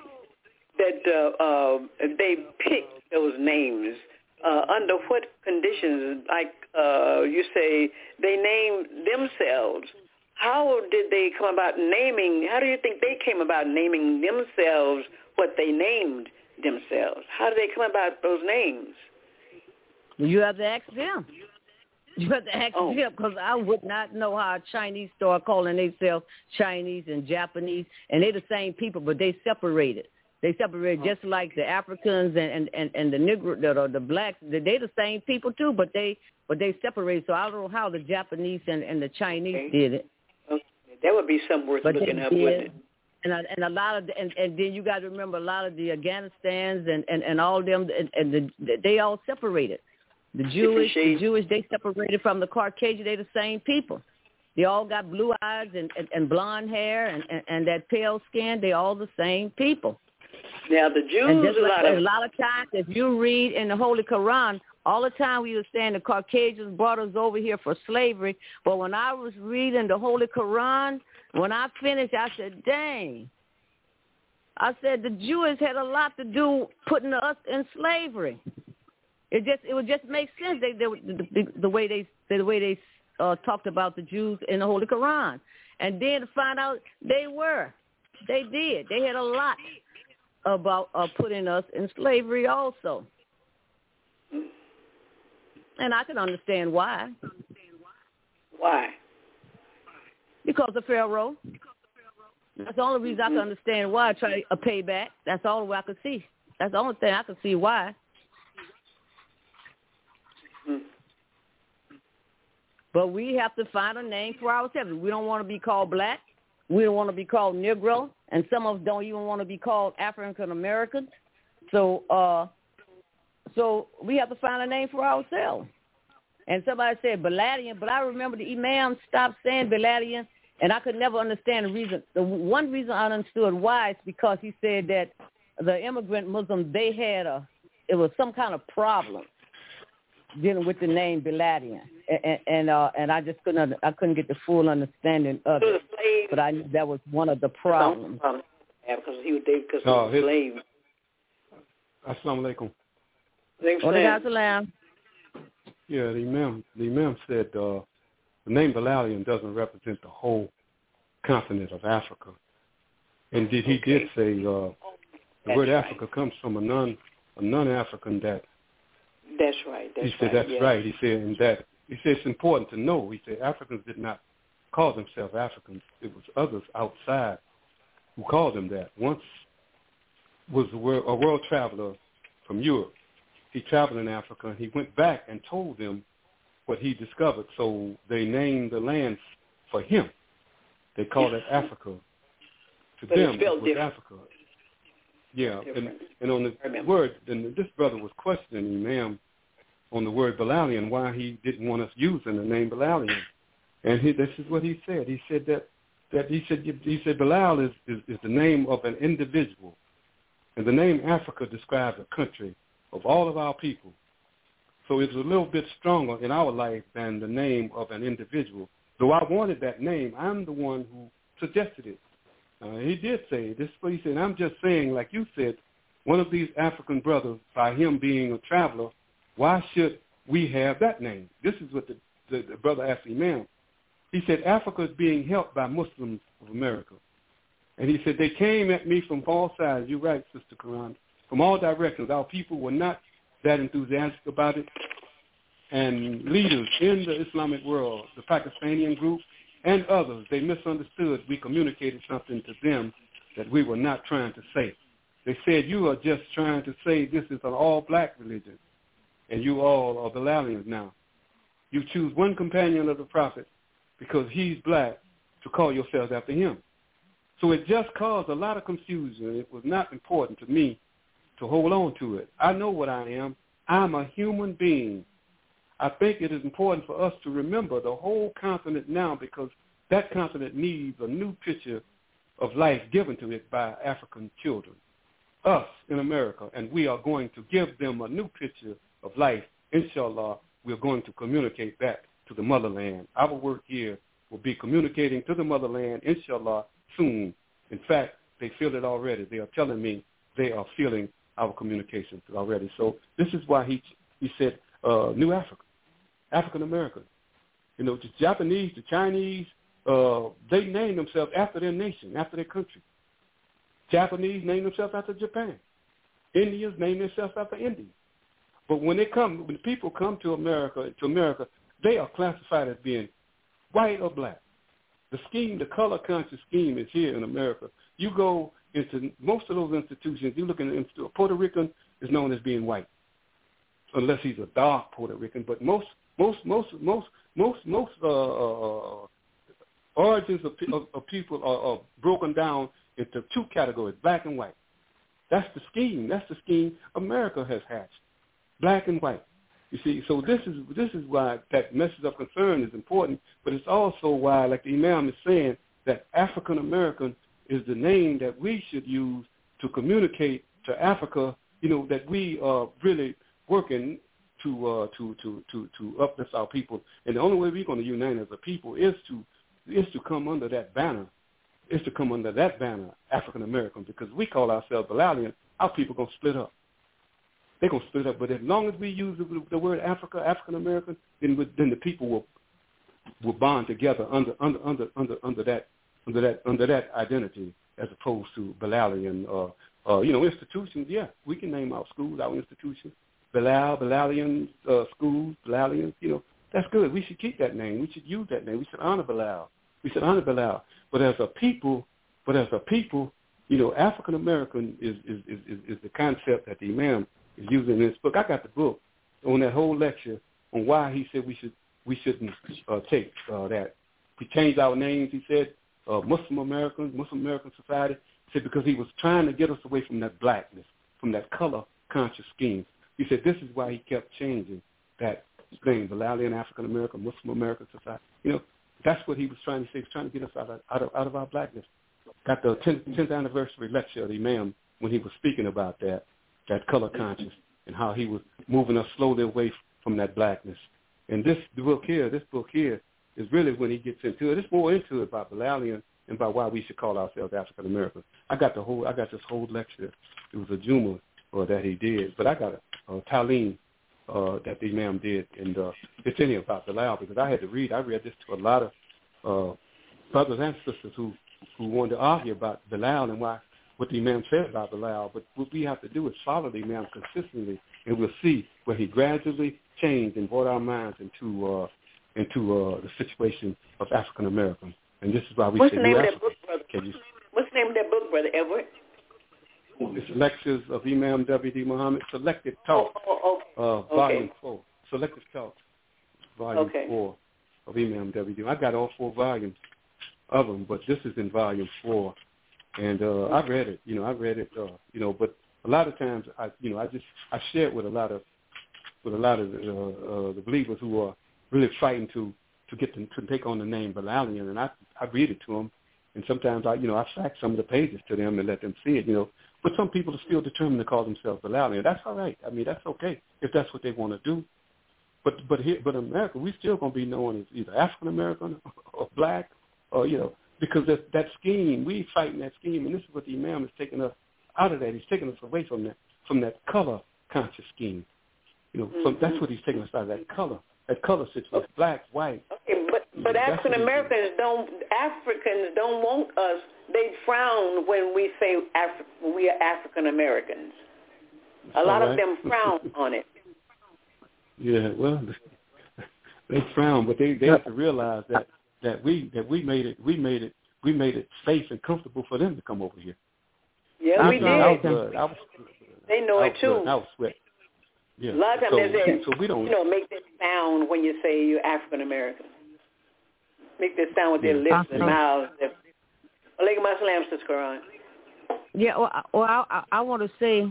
that they picked those names? Under what conditions? Like you say, they named themselves. How did they come about naming? How do you think they came about naming themselves what they named themselves? How did they come about those names? You have to ask them. You have to ask them, because I would not know how a Chinese start calling themselves Chinese and Japanese, and they're the same people, but they separated. They separated just like the Africans and the Negro, the blacks. They're the same people too, but they separated. So I don't know how the Japanese and the Chinese did it. Okay. That would be something worth looking up, wouldn't it? And a lot of and then you got to remember a lot of the Afghanistans and all them and they all separated. The Jewish, they separated from the Caucasian. They the same people. They all got blue eyes and blonde hair and that pale skin. They all the same people. Now the Jews, and a lot of times, if you read in the Holy Quran, all the time we were saying the Caucasians brought us over here for slavery. But when I was reading the Holy Quran, when I finished, I said, dang. I said the Jews had a lot to do putting us in slavery. It would just make sense the way they talked about the Jews in the Holy Quran, and then to find out they had a lot about putting us in slavery also, and I can understand why. Why? Because of Pharaoh. That's the only reason I can understand why. I try a payback. That's the only way I could see. That's the only thing I could see why. But we have to find a name for ourselves. We don't want to be called black. We don't want to be called Negro. And some of us don't even want to be called African Americans. So we have to find a name for ourselves. And somebody said Beladian, but I remember the Imam stopped saying Beladian, and I could never understand the reason. The one reason I understood why is because he said that the immigrant Muslims, it was some kind of problem dealing with the name Beladian, and I just couldn't get the full understanding of it. But I knew that was one of the problems. Yeah, because he was a slave. Assalamu alaikum. Yeah, the Imam said the name Belalian doesn't represent the whole continent of Africa. Indeed, he did say the word Africa comes from a non-African that. That's right. He said that's right. He said it's important to know. He said Africans did not call themselves Africans. It was others outside who called them that. Once was a world traveler from Europe. He traveled in Africa, and he went back and told them what he discovered. So they named the land for him. They called it Africa. To them, it was Africa. Yeah, and on the word, and this brother was questioning Imam on the word Belalian, why he didn't want us using the name Belalian. And this is what he said. He said he said Belal is the name of an individual. And the name Africa describes a country of all of our people. So it's a little bit stronger in our life than the name of an individual. Though I wanted that name, I'm the one who suggested it. He did say, this is what he said, I'm just saying, like you said, one of these African brothers, by him being a traveler, why should we have that name? This is what the brother asked Imam. He said, Africa is being helped by Muslims of America. And he said, they came at me from all sides. You're right, Sister Quran. From all directions. Our people were not that enthusiastic about it. And leaders in the Islamic world, the Pakistani group and others, they misunderstood. We communicated something to them that we were not trying to say. They said, you are just trying to say this is an all-black religion, and you all are Bilalians now. You choose one companion of the Prophet because he's black to call yourselves after him. So it just caused a lot of confusion. It was not important to me to hold on to it. I know what I am. I'm a human being. I think it is important for us to remember the whole continent now because that continent needs a new picture of life given to it by African children, us in America, and we are going to give them a new picture of life. Inshallah, we're going to communicate back to the motherland. Our work here will be communicating to the motherland, inshallah, soon. In fact, they feel it already. They are telling me they are feeling our communications already. So this is why he said New Africa, African American. You know, the Japanese, the Chinese, they name themselves after their nation, after their country. Japanese name themselves after Japan. Indians name themselves after India. But when people come to America, they are classified as being white or black. The scheme, the color conscious scheme is here in America. You go into most of those institutions, you look in the institute, a Puerto Rican is known as being white, unless he's a dark Puerto Rican. But most origins of people are broken down into two categories, black and white. That's the scheme. That's the scheme America has hatched, black and white. You see, so this is why that message of concern is important, but it's also why, like the Imam is saying, that African American is the name that we should use to communicate to Africa, you know, that we are really working to uplift our people. And the only way we're going to unite as a people is to come under that banner, African American, because we call ourselves Bilalian, our people going to split up. They're going to split up, but as long as we use the word Africa, African American, then the people will bond together under that identity, as opposed to Bilalian institutions. Yeah, we can name our schools, our institutions, Bilalian schools, Bilalians. You know, that's good. We should keep that name. We should use that name. We should honor Bilal. But as a people, you know, African American is the concept that the Imam is using in this book. I got the book on that whole lecture on why he said we shouldn't take that. We changed our names. He said Muslim American Society. He said because he was trying to get us away from that blackness, from that color conscious scheme. He said this is why he kept changing that name, Bilalian African American, Muslim American Society. You know, that's what he was trying to say. He was trying to get us out of our blackness. Got the 10th anniversary lecture of the Imam when he was speaking about that color conscious and how he was moving us slowly away from that blackness. And this book here is really when he gets into it. It's more into it about Bilalian and about why we should call ourselves African Americans. I got this whole lecture. It was a Juma that he did, but I got a Talim that the Imam did, and it's in here about Bilal because I had to read. I read this to a lot of brothers and sisters who wanted to argue about Bilal and what the Imam said about Bilal. But what we have to do is follow the Imam consistently, and we'll see where he gradually changed and brought our minds into the situation of African Americans. And this is why we say, What's the name of that book, brother? What's the name of that book, Brother Edward? It's Lectures of Imam W.D. Muhammad, Selected Talks, Volume 4. Selected Talks, Volume 4 of Imam W.D. I got all 4 volumes of them, but this is in Volume 4. And I've read it, but a lot of times I share it with a lot of the believers who are really fighting to get them to take on the name Bilalian, and I read it to them, and sometimes I fax some of the pages to them and let them see it, But some people are still determined to call themselves Bilalian. That's all right. I mean, that's okay if that's what they want to do. But in America, we still gonna be known as either African American or black, or because that scheme, we fighting that scheme, and this is what the Imam is taking us out of that. He's taking us away from that color conscious scheme. That's what he's taking us out of that color situation, black, white. Okay, but African Americans don't want us. They frown when we say we are African Americans. A lot of them frown on it. Yeah, well, they frown, but they have to realize that we made it safe and comfortable for them to come over here. Yeah, we did. They know it too. I was sweat. Yeah. A lot of times they say, so we don't make this sound when you say you're African American. Make this sound with their lips and mouths. Alaikum assalam, Sister Quran. Yeah, well, I want to say,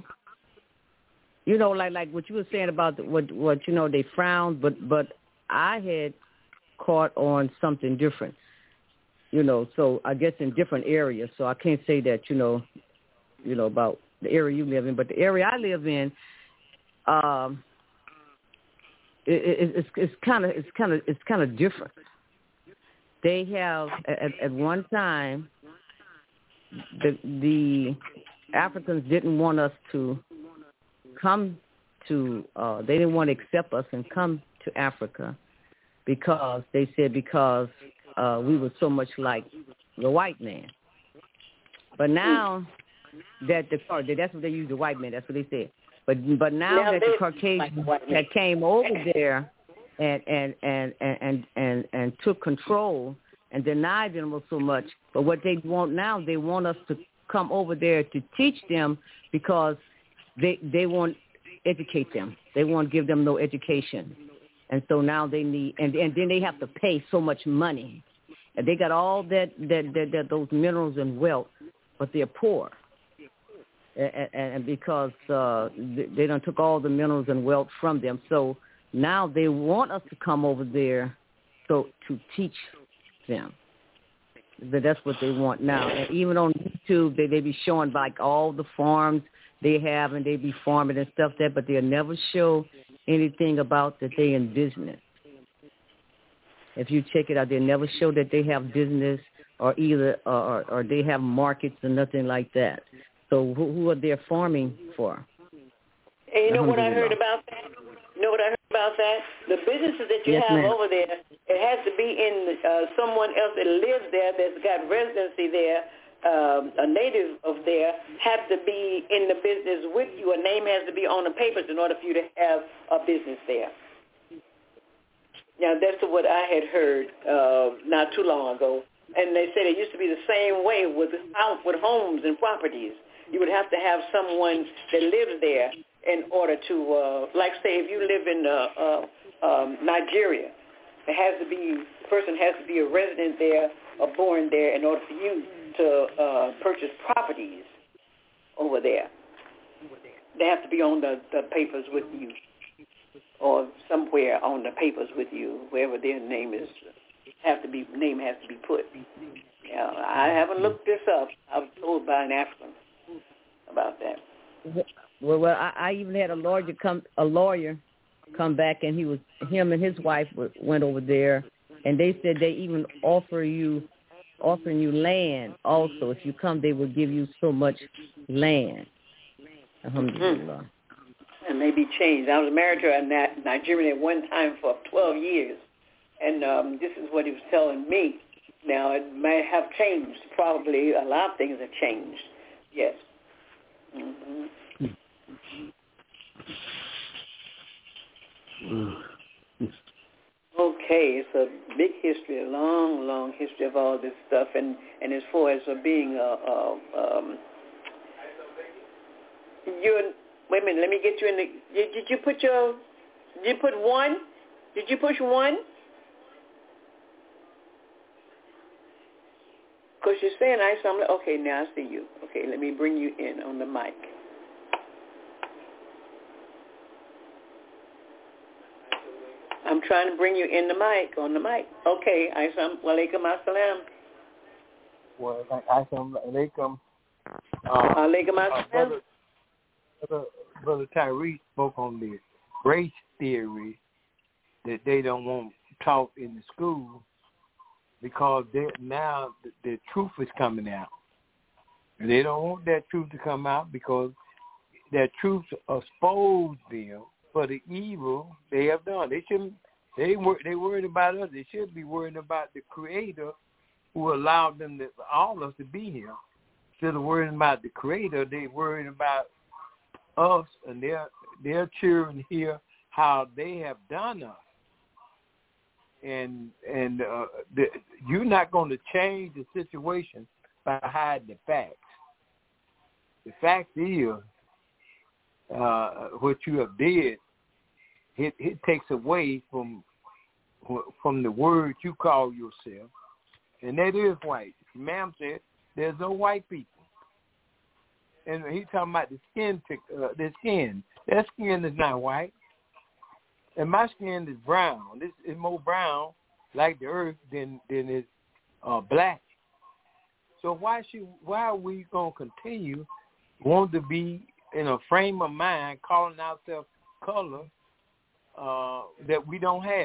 like what you were saying about what they frowned, but I had caught on something different. So I guess in different areas. So I can't say that about the area you live in, but the area I live in, it's kind of different. They have at one time the Africans didn't want us to come to. They didn't want to accept us and come to Africa because they said we were so much like the white man. But now that's what they use, the white man. That's what they said. But now that the Caucasians that came over there and took control and denied them so much, but what they want now, they want us to come over there to teach them because they won't educate them. They won't give them no education. And so now they need, and then they have to pay so much money. And they got all that those minerals and wealth, but they're poor. And because they done took all the minerals and wealth from them. So now they want us to come over there to teach them. But that's what they want now. And even on YouTube, they be showing like all the farms they have, and they be farming and stuff there, but they'll never show anything about that they in business. If you check it out, they never show that they have business or either or they have markets or nothing like that. So who are they farming for? And you know what I heard about that? The businesses that you have over there, it has to be in someone else that lives there, that's got residency there, a native of there, have to be in the business with you. A name has to be on the papers in order for you to have a business there. Now, that's what I had heard not too long ago. And they said it used to be the same way with homes and properties. You would have to have someone that lives there in order to, like say, if you live in Nigeria, the person has to be a resident there or born there in order for you to purchase properties over there. They have to be on the papers with you, or somewhere on the papers with you, wherever their name is. Name has to be put. Yeah, I haven't looked this up. I was told by an African about that. Well, I even had a lawyer come back, and him and his wife went over there, and they said they even offering you land also. If you come, they will give you so much land. Alhamdulillah. And maybe changed. I was married to a Nigerian at one time for 12 years, and this is what he was telling me. Now, it may have changed. Probably a lot of things have changed. Yes. Mm-hmm. Okay, it's a big history, a long, long history of all this stuff, and as far as being wait a minute, let me get you in the. Did you put one? Did you push one? Because you're saying so I'm like, okay, now I see you. Okay, let me bring you in on the mic. I'm trying to bring you in on the mic. Okay, Aisam, walaikum assalam. Well, Aisam, alaikum. Alaikum assalam. Brother Tyree spoke on the race theory that they don't want taught in the school because now the truth is coming out. And they don't want that truth to come out because that truth exposed them for the evil they have done. They worried about us. They should be worried about the Creator who allowed them all of us to be here. Instead of worrying about the Creator, they worried about us and their children here, how they have done us. And you're not going to change the situation by hiding the facts. The fact is, what you have did, it takes away from the word you call yourself, and that is white. Ma'am said there's no white people, and he's talking about the skin. That skin is not white, and my skin is brown. This is more brown, like the earth, than it's black. So why are we gonna continue want to be in a frame of mind calling ourselves color that we don't have?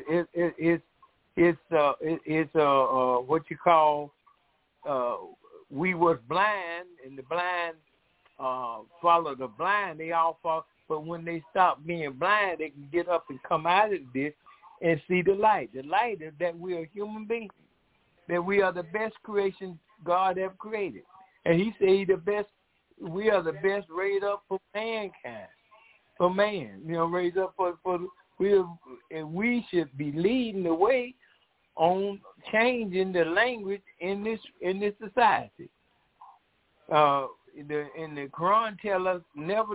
It's what you call we was blind, and the blind follow the blind. They all fall, but when they stop being blind, they can get up and come out of this and see the light. The light is that we are human beings, that we are the best creation God ever created, and He said the best. We are the best raised up for mankind, for man. Raised up for and we should be leading the way on changing the language in this society. In the Quran tell us never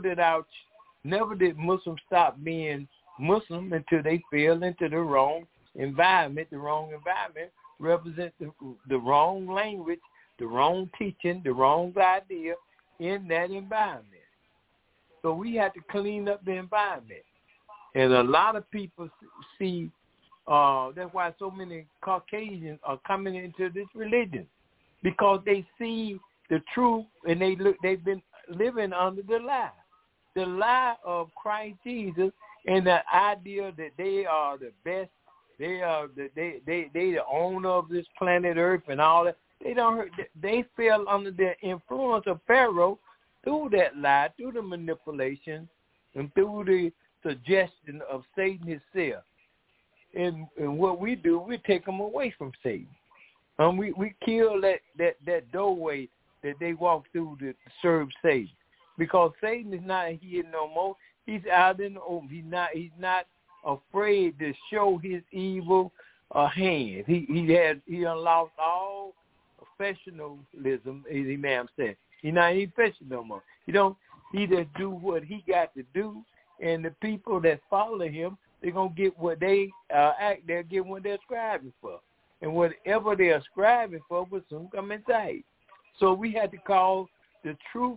did Muslims stop being Muslim until they fell into the wrong environment. The wrong environment represents the wrong language, the wrong teaching, the wrong idea in that environment. So we have to clean up the environment. And a lot of people see, that's why so many Caucasians are coming into this religion, because they see the truth and they've been living under the lie of Christ Jesus, and the idea that they are the best, they the owner of this planet Earth and all that. They fell under the influence of Pharaoh through that lie, through the manipulation, and through the suggestion of Satan himself. And what we do, we take them away from Satan. We kill that doorway that they walk through to serve Satan, because Satan is not here no more. He's out in the open. He's not afraid to show his evil hands. He lost all professionalism, as Imam said. He's not even professional no more. He just do what he got to do, and the people that follow him, they're gonna get what they'll get what they're striving for, and whatever they're striving for will soon come in sight. So we had to call the truth,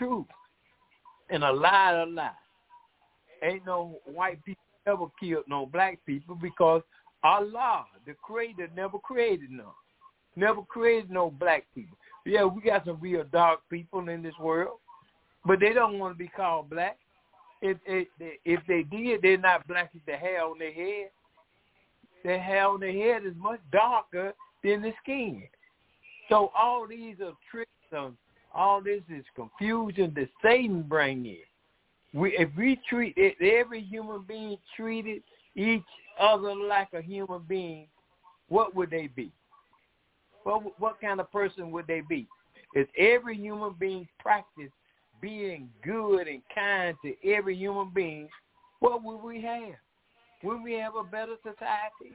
and a lie. Ain't no white people ever killed no black people, because Allah, the Creator, never created none. Never created no black people. Yeah, we got some real dark people in this world, but they don't want to be called black. If they did, they're not black as the hair on their head. The hair on their head is much darker than the skin. So all these are tricks. All this is confusion that Satan bring in. If we treat every human being treated each other like a human being, what would they be? What kind of person would they be? If every human being practiced being good and kind to every human being, what would we have? Would we have a better society?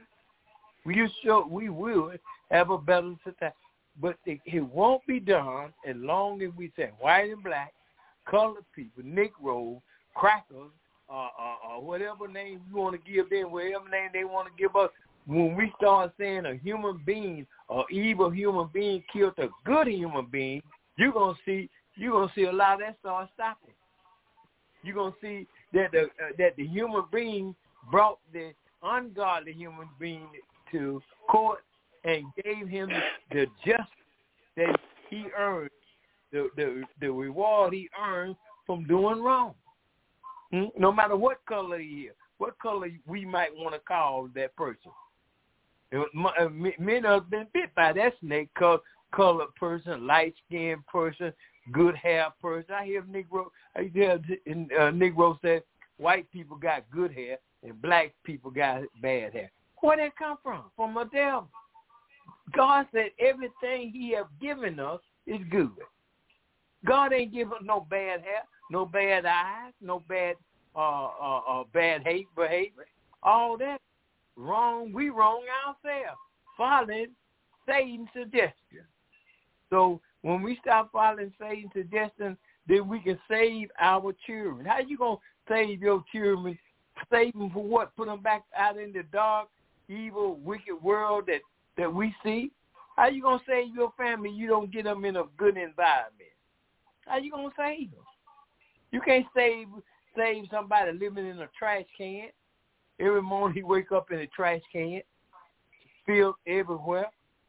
We will have a better society. But it won't be done as long as we say white and black, colored people, Negroes, crackers, whatever name you want to give them, whatever name they want to give us. When we start saying a human being or evil human being killed a good human being, you're gonna see a lot of that start stopping. You're gonna see that the human being brought the ungodly human being to court and gave him the justice that he earned, the reward he earned from doing wrong. No matter what color he is, what color we might want to call that person. Many of us been bit by that snake, colored person, light-skinned person, good hair person. I hear Negro say white people got good hair and black people got bad hair. Where did it come from? From a devil. God said everything he have given us is good. God ain't give us no bad hair, no bad eyes, no bad bad hate behavior. All that wrong. We wrong ourselves, following Satan's suggestion. So when we stop following Satan's suggestion, then we can save our children. How you gonna save your children? Save them for what? Put them back out in the dark, evil, wicked world that we see? How you going to save your family? You don't get them in a good environment. How you going to save them? You can't save somebody living in a trash can. Every morning he wake up in a trash can, filled everywhere.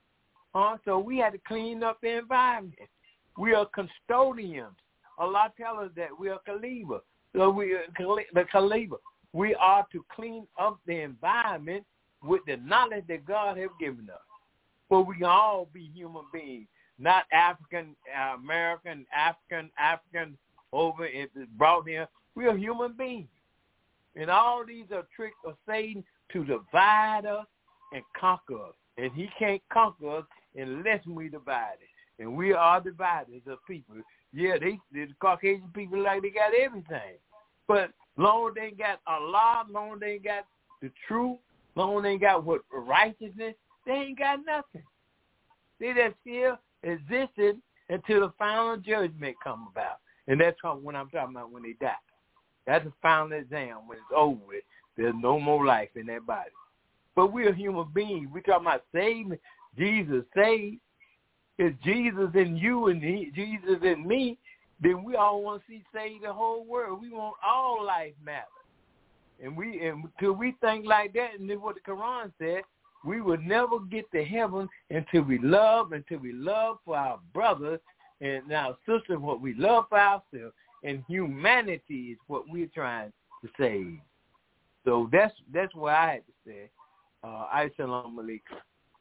So we had to clean up the environment. We are custodians. Allah tells us that we are Khalifa. So we are the Khalifa. We are to clean up the environment with the knowledge that God has given us. For we can all be human beings, not African, American, African over if it's brought here. We are human beings. And all these are tricks of Satan to divide us and conquer us. And he can't conquer us unless we divide it. And we are dividers of people. Yeah, the Caucasian people like they got everything. But long as they ain't got Allah, long as they ain't got the truth, long as they ain't got what righteousness, they ain't got nothing. They just still existed until the final judgment come about. And that's when I'm talking about when they die. That's the final exam. When it's over with, there's no more life in that body. But we're human beings. We're talking about saving. Jesus saved. If Jesus in you and Jesus in me, then we all want to see save the whole world. We want all life matter. And until we think like that, and then what the Quran said, we will never get to heaven until we love for our brothers and our sisters, what we love for ourselves. And humanity is what we're trying to save. So that's what I had to say. Assalamu alaikum.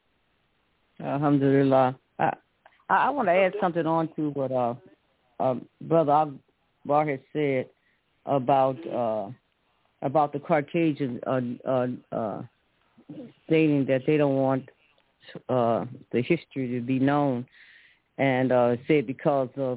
Alhamdulillah. I want to add something on to what Brother Akbar has said about the Caucasians stating that they don't want the history to be known, and said because of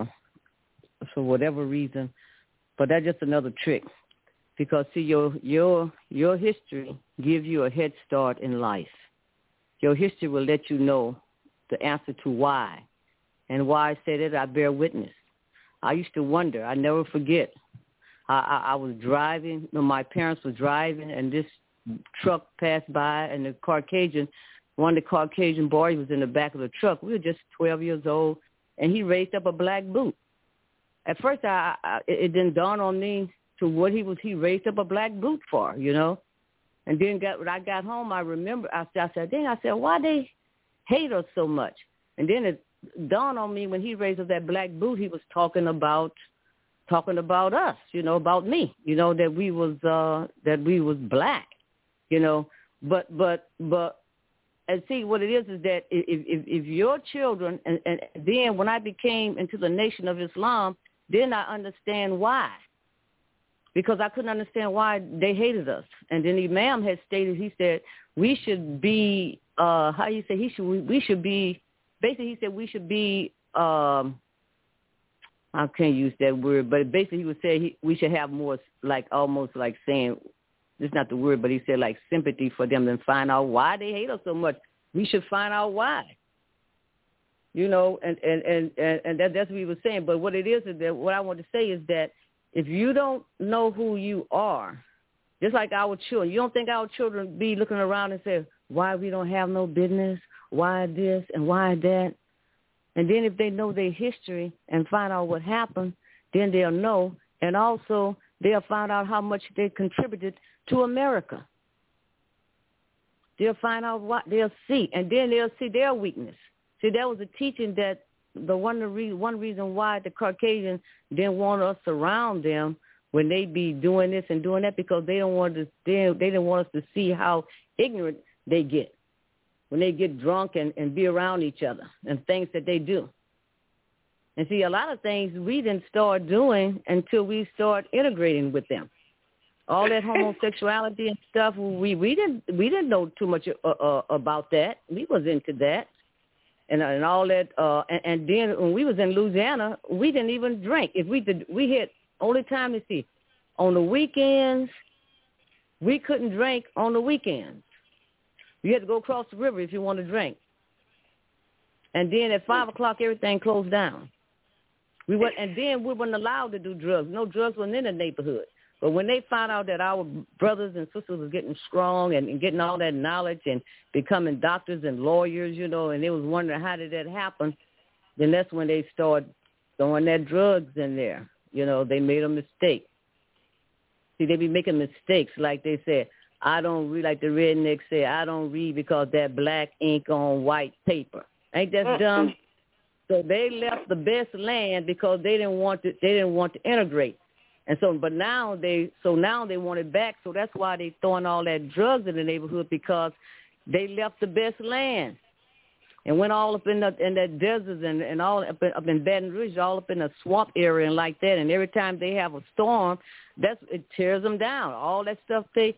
for whatever reason. But that's just another trick, because see, your history gives you a head start in life. Your history will let you know the answer to why. And why I say that, I bear witness. I used to wonder. I never forget. I was driving. My parents were driving, and this truck passed by, and one of the Caucasian boys was in the back of the truck. We were just 12 years old, and he raised up a black boot. At first, it didn't dawn on me to what he raised up a black boot for, you know. And then when I got home, I remember, I said, why they hate us so much? And then it dawned on me when he raised up that black boot, he was talking about us, you know, about me, you know, that we was black, you know. But and see what it is that if your children, and then when I became into the Nation of Islam, then I understand why. Because I couldn't understand why they hated us. And then the Imam had stated, he said, we should be, we should be, basically he said we should be, I can't use that word, but basically he would say we should have more, like almost like saying, this is not the word, but he said like sympathy for them and find out why they hate us so much. We should find out why. You know, and that's what he was saying. But what it is that what I want to say is that if you don't know who you are, just like our children, you don't think our children be looking around and say, why we don't have no business, why this and why that? And then if they know their history and find out what happened, then they'll know. And also they'll find out how much they contributed to America. They'll find out what they'll see, and then they'll see their weakness. See, that was a teaching that one reason why the Caucasians didn't want us around them when they be doing this and doing that because they don't want to. They didn't want us to see how ignorant they get when they get drunk and be around each other and things that they do. And see, a lot of things we didn't start doing until we start integrating with them. All that homosexuality and stuff, we didn't know too much about that. We was into that, and all that. And then when we was in Louisiana, we didn't even drink. If we had only time to see on the weekends. We couldn't drink on the weekends. You had to go across the river if you wanted to drink. And then at 5 o'clock, everything closed down. And then we weren't allowed to do drugs. No drugs were in the neighborhood. But when they found out that our brothers and sisters was getting strong and getting all that knowledge and becoming doctors and lawyers, and they was wondering how did that happen, then that's when they started throwing that drugs in there. They made a mistake. See, they be making mistakes, like they said. I don't read, like the rednecks say, I don't read because that black ink on white paper. Ain't that dumb? So they left the best land because they didn't want to integrate. And so, but now they want it back. So that's why they throwing all that drugs in the neighborhood because they left the best land and went all up in that deserts and all up in Baton Rouge, all up in the swamp area and like that. And every time they have a storm, it tears them down. All the stuff that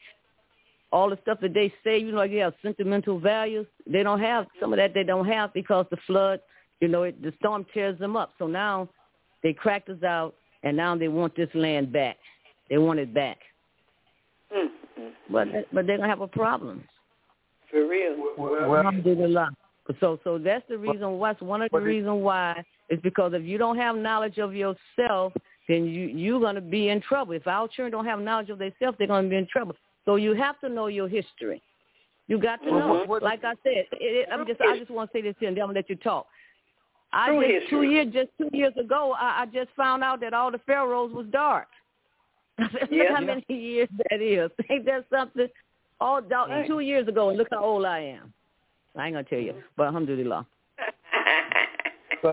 they say, you have sentimental values. They don't have some of that. They don't have because the flood, the storm tears them up. So now they cracked us out. And now they want this land back. They want it back. Mm-hmm. But they're going to have a problem. For real. Alhamdulillah. So that's the reason why. One of the reasons why is because if you don't have knowledge of yourself, then you're going to be in trouble. If our children don't have knowledge of themselves, they're going to be in trouble. So you have to know your history. You got to know. Like I said, I just want to say this here, and then I'm going to let you talk. Just 2 years ago, I just found out that all the pharaohs was dark. Look how many years that is. Ain't that something? 2 years ago, and look how old I am. I ain't going to tell you, but alhamdulillah. but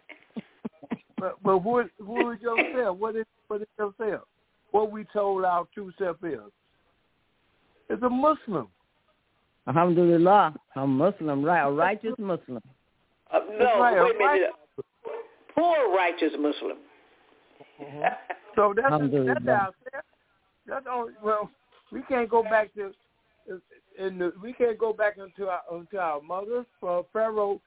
who is yourself? What is yourself? What we told our true self is a Muslim. Alhamdulillah. I'm Muslim, right? A righteous Muslim. Wait a minute. Poor righteous Muslim. Mm-hmm. So that's our self. That's all. Well, we can't go back to, we can't go back into our mothers. Pharaoh,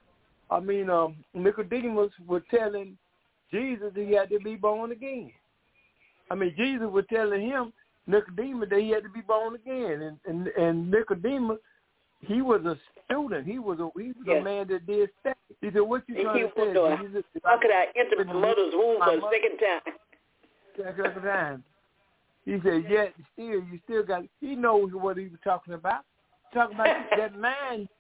Nicodemus was telling Jesus he had to be born again. Jesus was telling him, Nicodemus, that he had to be born again, and Nicodemus, he was a student. He was a man that did study. He said, "What you trying to say? Jesus, how could I enter my mother's womb for the second time?" He said, "Yet still, you still got." He knows what he was talking about. Talking about that mind.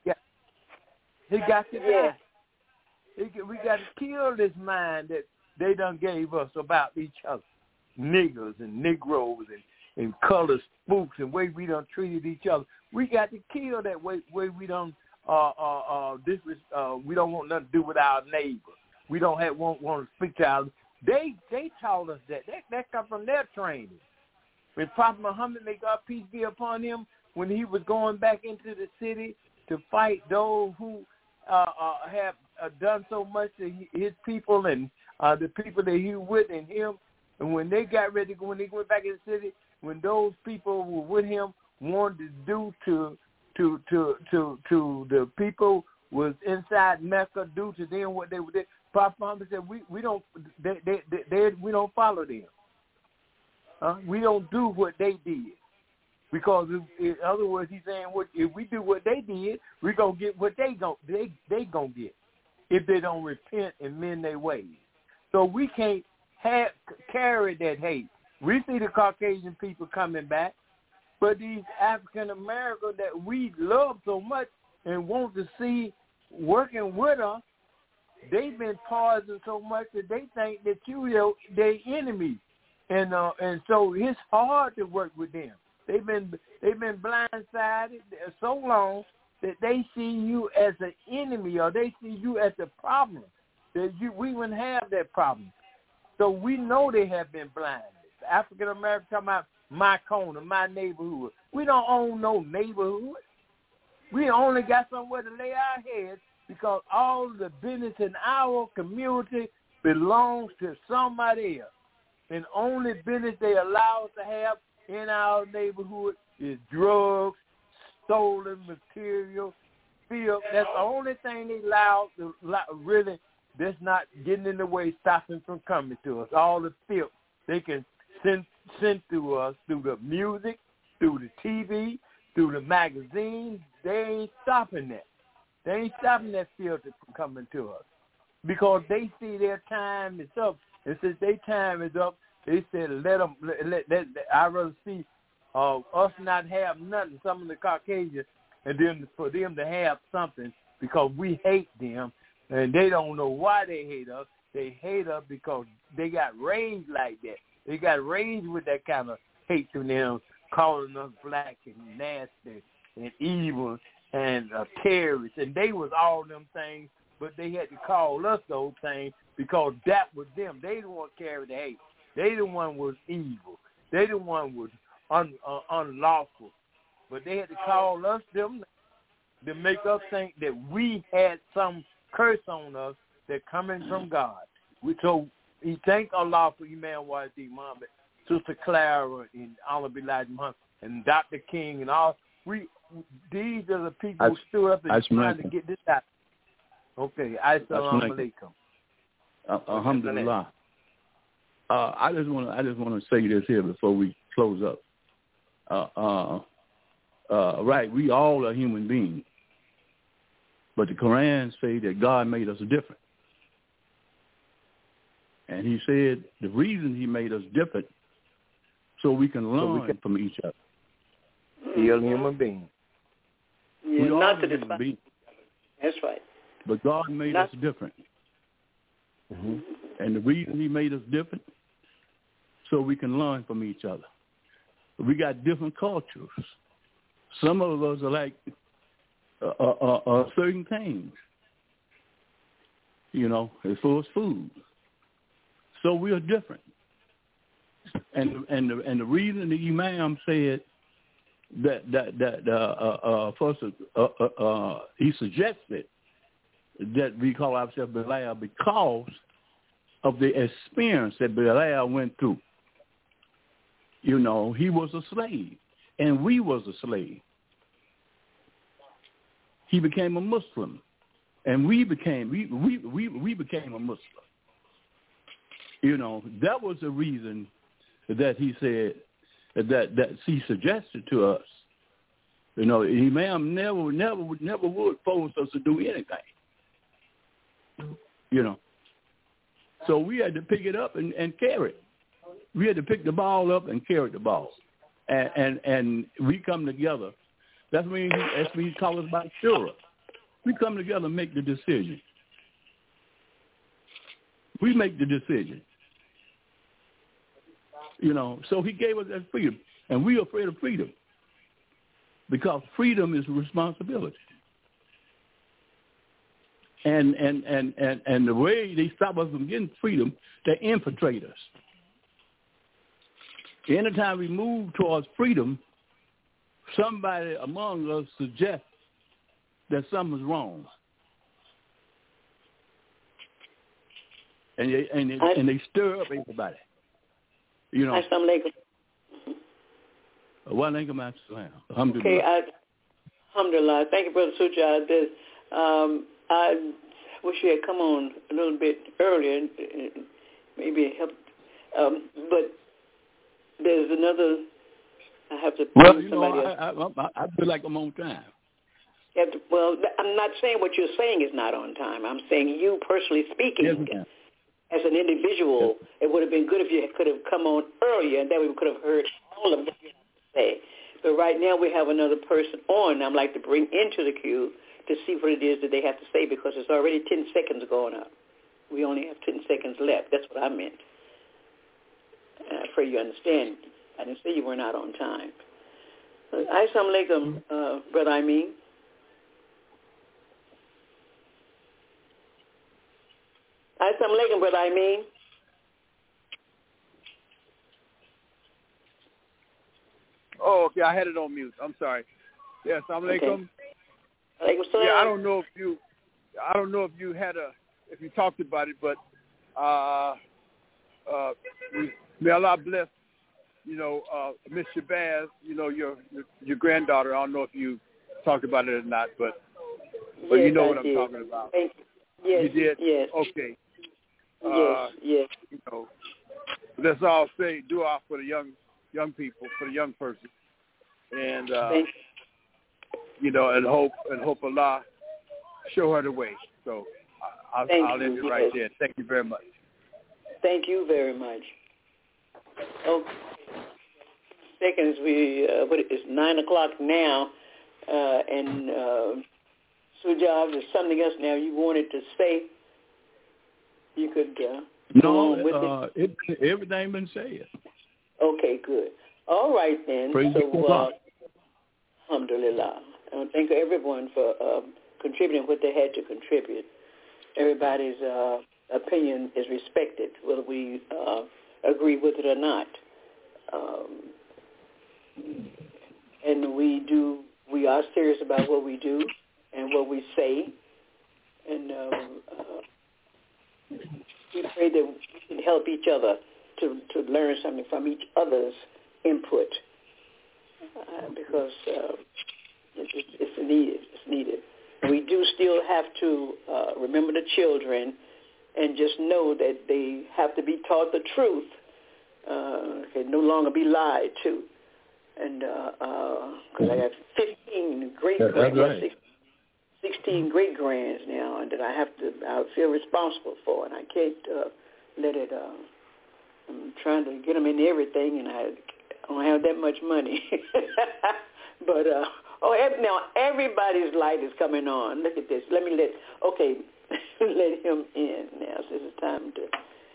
He got to die. We got to kill this mind that they done gave us about each other, niggers and Negroes and colored spooks and way we done treated each other. We got to kill that way we done we don't want nothing to do with our neighbor. We don't want to speak to our. They taught us that come from their training. When Prophet Muhammad, may God peace be upon him, when he was going back into the city to fight those who have done so much to his people and the people that he was with and him, and when they got ready to go, when they went back in the city, when those people were with him wanted to do to the people was inside Mecca, do to them what they did. Prophet Muhammad said, we don't follow them. We don't do what they did, because in other words, he's saying, if we do what they did, we're gonna get what they gonna get if they don't repent and mend their ways. So we can't carry that hate. We see the Caucasian people coming back, but these African Americans that we love so much and want to see working with us, they've been poisoned so much that they think that you're their enemy, and so it's hard to work with them. They've been blindsided so long that they see you as an enemy, or they see you as a problem. That we wouldn't have that problem. So we know they have been blinded. African American talking about my corner, my neighborhood. We don't own no neighborhood. We only got somewhere to lay our heads because all the business in our community belongs to somebody else. And only business they allow us to have in our neighborhood is drugs, stolen material, filth. That's the only thing they allow to really that's not getting in the way, stopping from coming to us. All the filth they can send to us through the music, through the TV, through the magazines. They ain't stopping that. They ain't stopping that filth from coming to us because they see their time is up. And since their time is up, they said let them. I'd rather see us not have nothing, some of the Caucasians, and then for them to have something because we hate them, and they don't know why they hate us. They hate us because they got raised like that. They got raised with that kind of hate to them, calling us black and nasty and evil and terrorists. And they was all them things, but they had to call us those things because that was them. They the one carried the hate. They the one was evil. They the one was unlawful. But they had to call us them to make us think that we had some curse on us that coming from God. So he thank Allah for Imam Y.D. Muhammad, Sister Clara, and Allah Elijah Muhammad, and Dr. King, and all. These are the people who stood up and trying to get this out. Okay, assalamu alaikum. Alhamdulillah. I just want to say this here before we close up. Right, we all are human beings, but the Quran say that God made us different, and He said the reason He made us different so we can learn from each other. Still human beings. Yeah, we not all to human beings. That's right. But God made us different. Mm-hmm. And the reason He made us different, so we can learn from each other. We got different cultures. Some of us are like certain things, as far as food. So we are different. And the reason the Imam said that first he suggested that we call ourselves Bilal because of the experience that Bilal went through. He was a slave, and we was a slave. He became a Muslim, and we became a Muslim. That was the reason that he said that he suggested to us. Imam never would force us to do anything. So we had to pick it up and carry it. We had to pick the ball up and carry the ball, and we come together. That's when he calls us by shura. We come together and make the decision. We make the decision. So he gave us that freedom, and we are afraid of freedom because freedom is responsibility. And the way they stop us from getting freedom, they infiltrate us. Anytime we move towards freedom, somebody among us suggests that something's wrong, and they stir up everybody. Assalamu alaikum. Wa alaikum assalam. Alhamdulillah. Okay, alhamdulillah. Thank you, Brother Suja. I wish you had come on a little bit earlier, maybe it helped. But there's another. I have to. Well, somebody else. I feel like I'm on time. I'm not saying what you're saying is not on time. I'm saying you personally speaking. Yes, as an individual, it would have been good if you could have come on earlier, and then we could have heard all of what you have to say. But right now we have another person on I'd like to bring into the queue to see what it is that they have to say because it's already 10 seconds going up. We only have 10 seconds left. That's what I meant. And I pray you understand. I didn't say you were not on time. Assalamu alaikum, Brother Amin. Assalamu alaikum, Brother Amin. Oh, okay. I had it on mute. I'm sorry. Yes, assalamu alaikum. Alaikum salam. Yeah, I don't know if you if you talked about it, but may Allah bless, Miss Shabazz, your granddaughter. I don't know if you talked about it or not, but yes, you know I what did. I'm talking about. Thank you. Yes, you did? Yes. Okay. Yes. Let's all say dua for the young people, for the young person, and and hope Allah show her the way. So I'll end it right there. Thank you very much. Thank you very much. Okay. Seconds, it's 9 o'clock now, and Sujab, there's something else now you wanted to say. You could go on with it. Everything been said. Okay, good. All right then. Praise so, alhamdulillah. And thank everyone for contributing what they had to contribute. Everybody's opinion is respected, whether we agree with it or not. And we are serious about what we do and what we say. And we pray that we can help each other to learn something from each other's input because it's needed. It's needed. We do still have to remember the children and just know that they have to be taught the truth. Can no longer be lied to. And because I got 15 great-grands, 16 great-grands now, and that I feel responsible for, and I can't let it. I'm trying to get them in everything, and I don't have that much money. But now everybody's light is coming on. Look at this. Let him in now. So it's time to.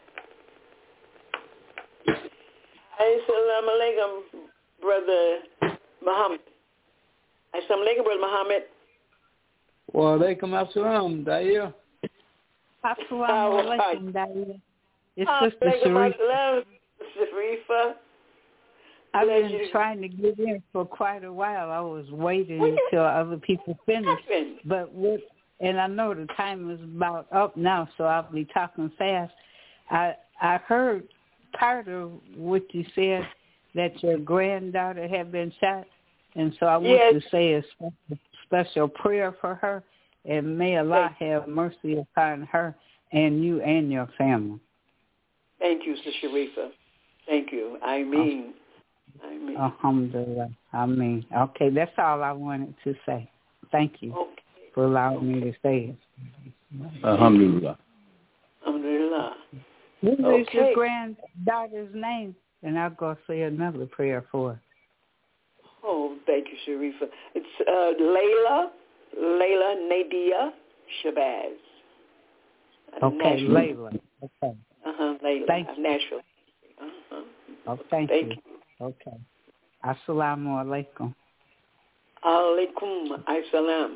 Assalamu alaikum, Brother Muhammad. Assalamu alaikum, Brother Muhammad. Wa alaikum assalam, Daya. Assalamu alaikum, Daya. It's Sister Sharifa. I've been trying to get in for quite a while. I was waiting until other people finished. And I know the time is about up now, so I'll be talking fast. I heard part of what you said, that your granddaughter had been shot, and so I want to say a special prayer for her, and may Allah have mercy upon her and you and your family. Thank you, Sister Sharifa. Thank you. I mean. Alhamdulillah. Okay, that's all I wanted to say. Thank you for allowing me to say it. Alhamdulillah. Alhamdulillah. What is your granddaughter's name? And I'll go say another prayer for her. Oh, thank you, Sharifa. It's Layla Nadia Shabazz. Okay, Layla. Okay. Layla. Thank you. Natural. Oh, thank you. Okay. Assalamu alaikum. Alaikum assalam.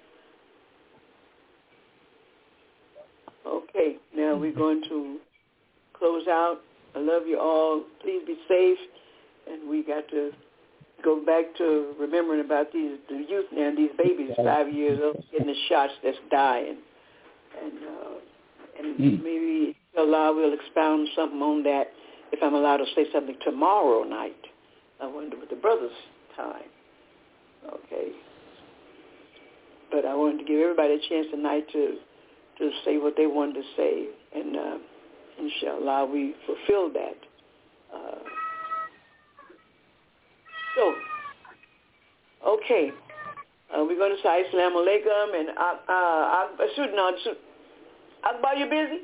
Okay, now we're going to close out. I love you all. Please be safe. And we got to go back to remembering about the youth now, these babies, 5 years old, getting the shots that's dying. And maybe Allah will expound something on that if I'm allowed to say something tomorrow night. I wonder with the brothers' time. Okay. But I wanted to give everybody a chance tonight to say what they wanted to say. And inshallah, we fulfill that. Okay. We're going to say Assalamu alaikum. And Akbar, you busy?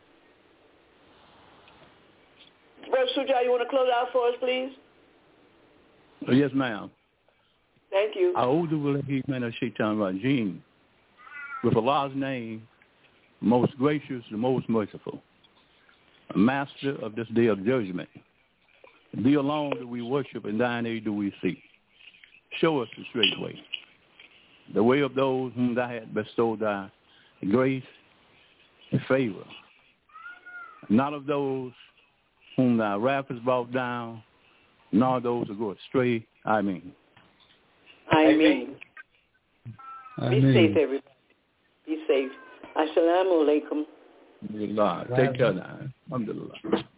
Brother Suja, you want to close out for us, please? Yes, ma'am. Thank you. A'udhu billahi minash shaitanir rajim. With Allah's name, most gracious and most merciful, Master of this day of judgment. Thee alone do we worship, and thine aid do we seek. Show us the straight way, the way of those whom thou hast bestowed thy grace and favor, not of those whom thy wrath is brought down, nor those who go astray Amen. Amen. Be Amen. safe, everybody. Be safe. Assalamu alaikum. Take care now. Alhamdulillah.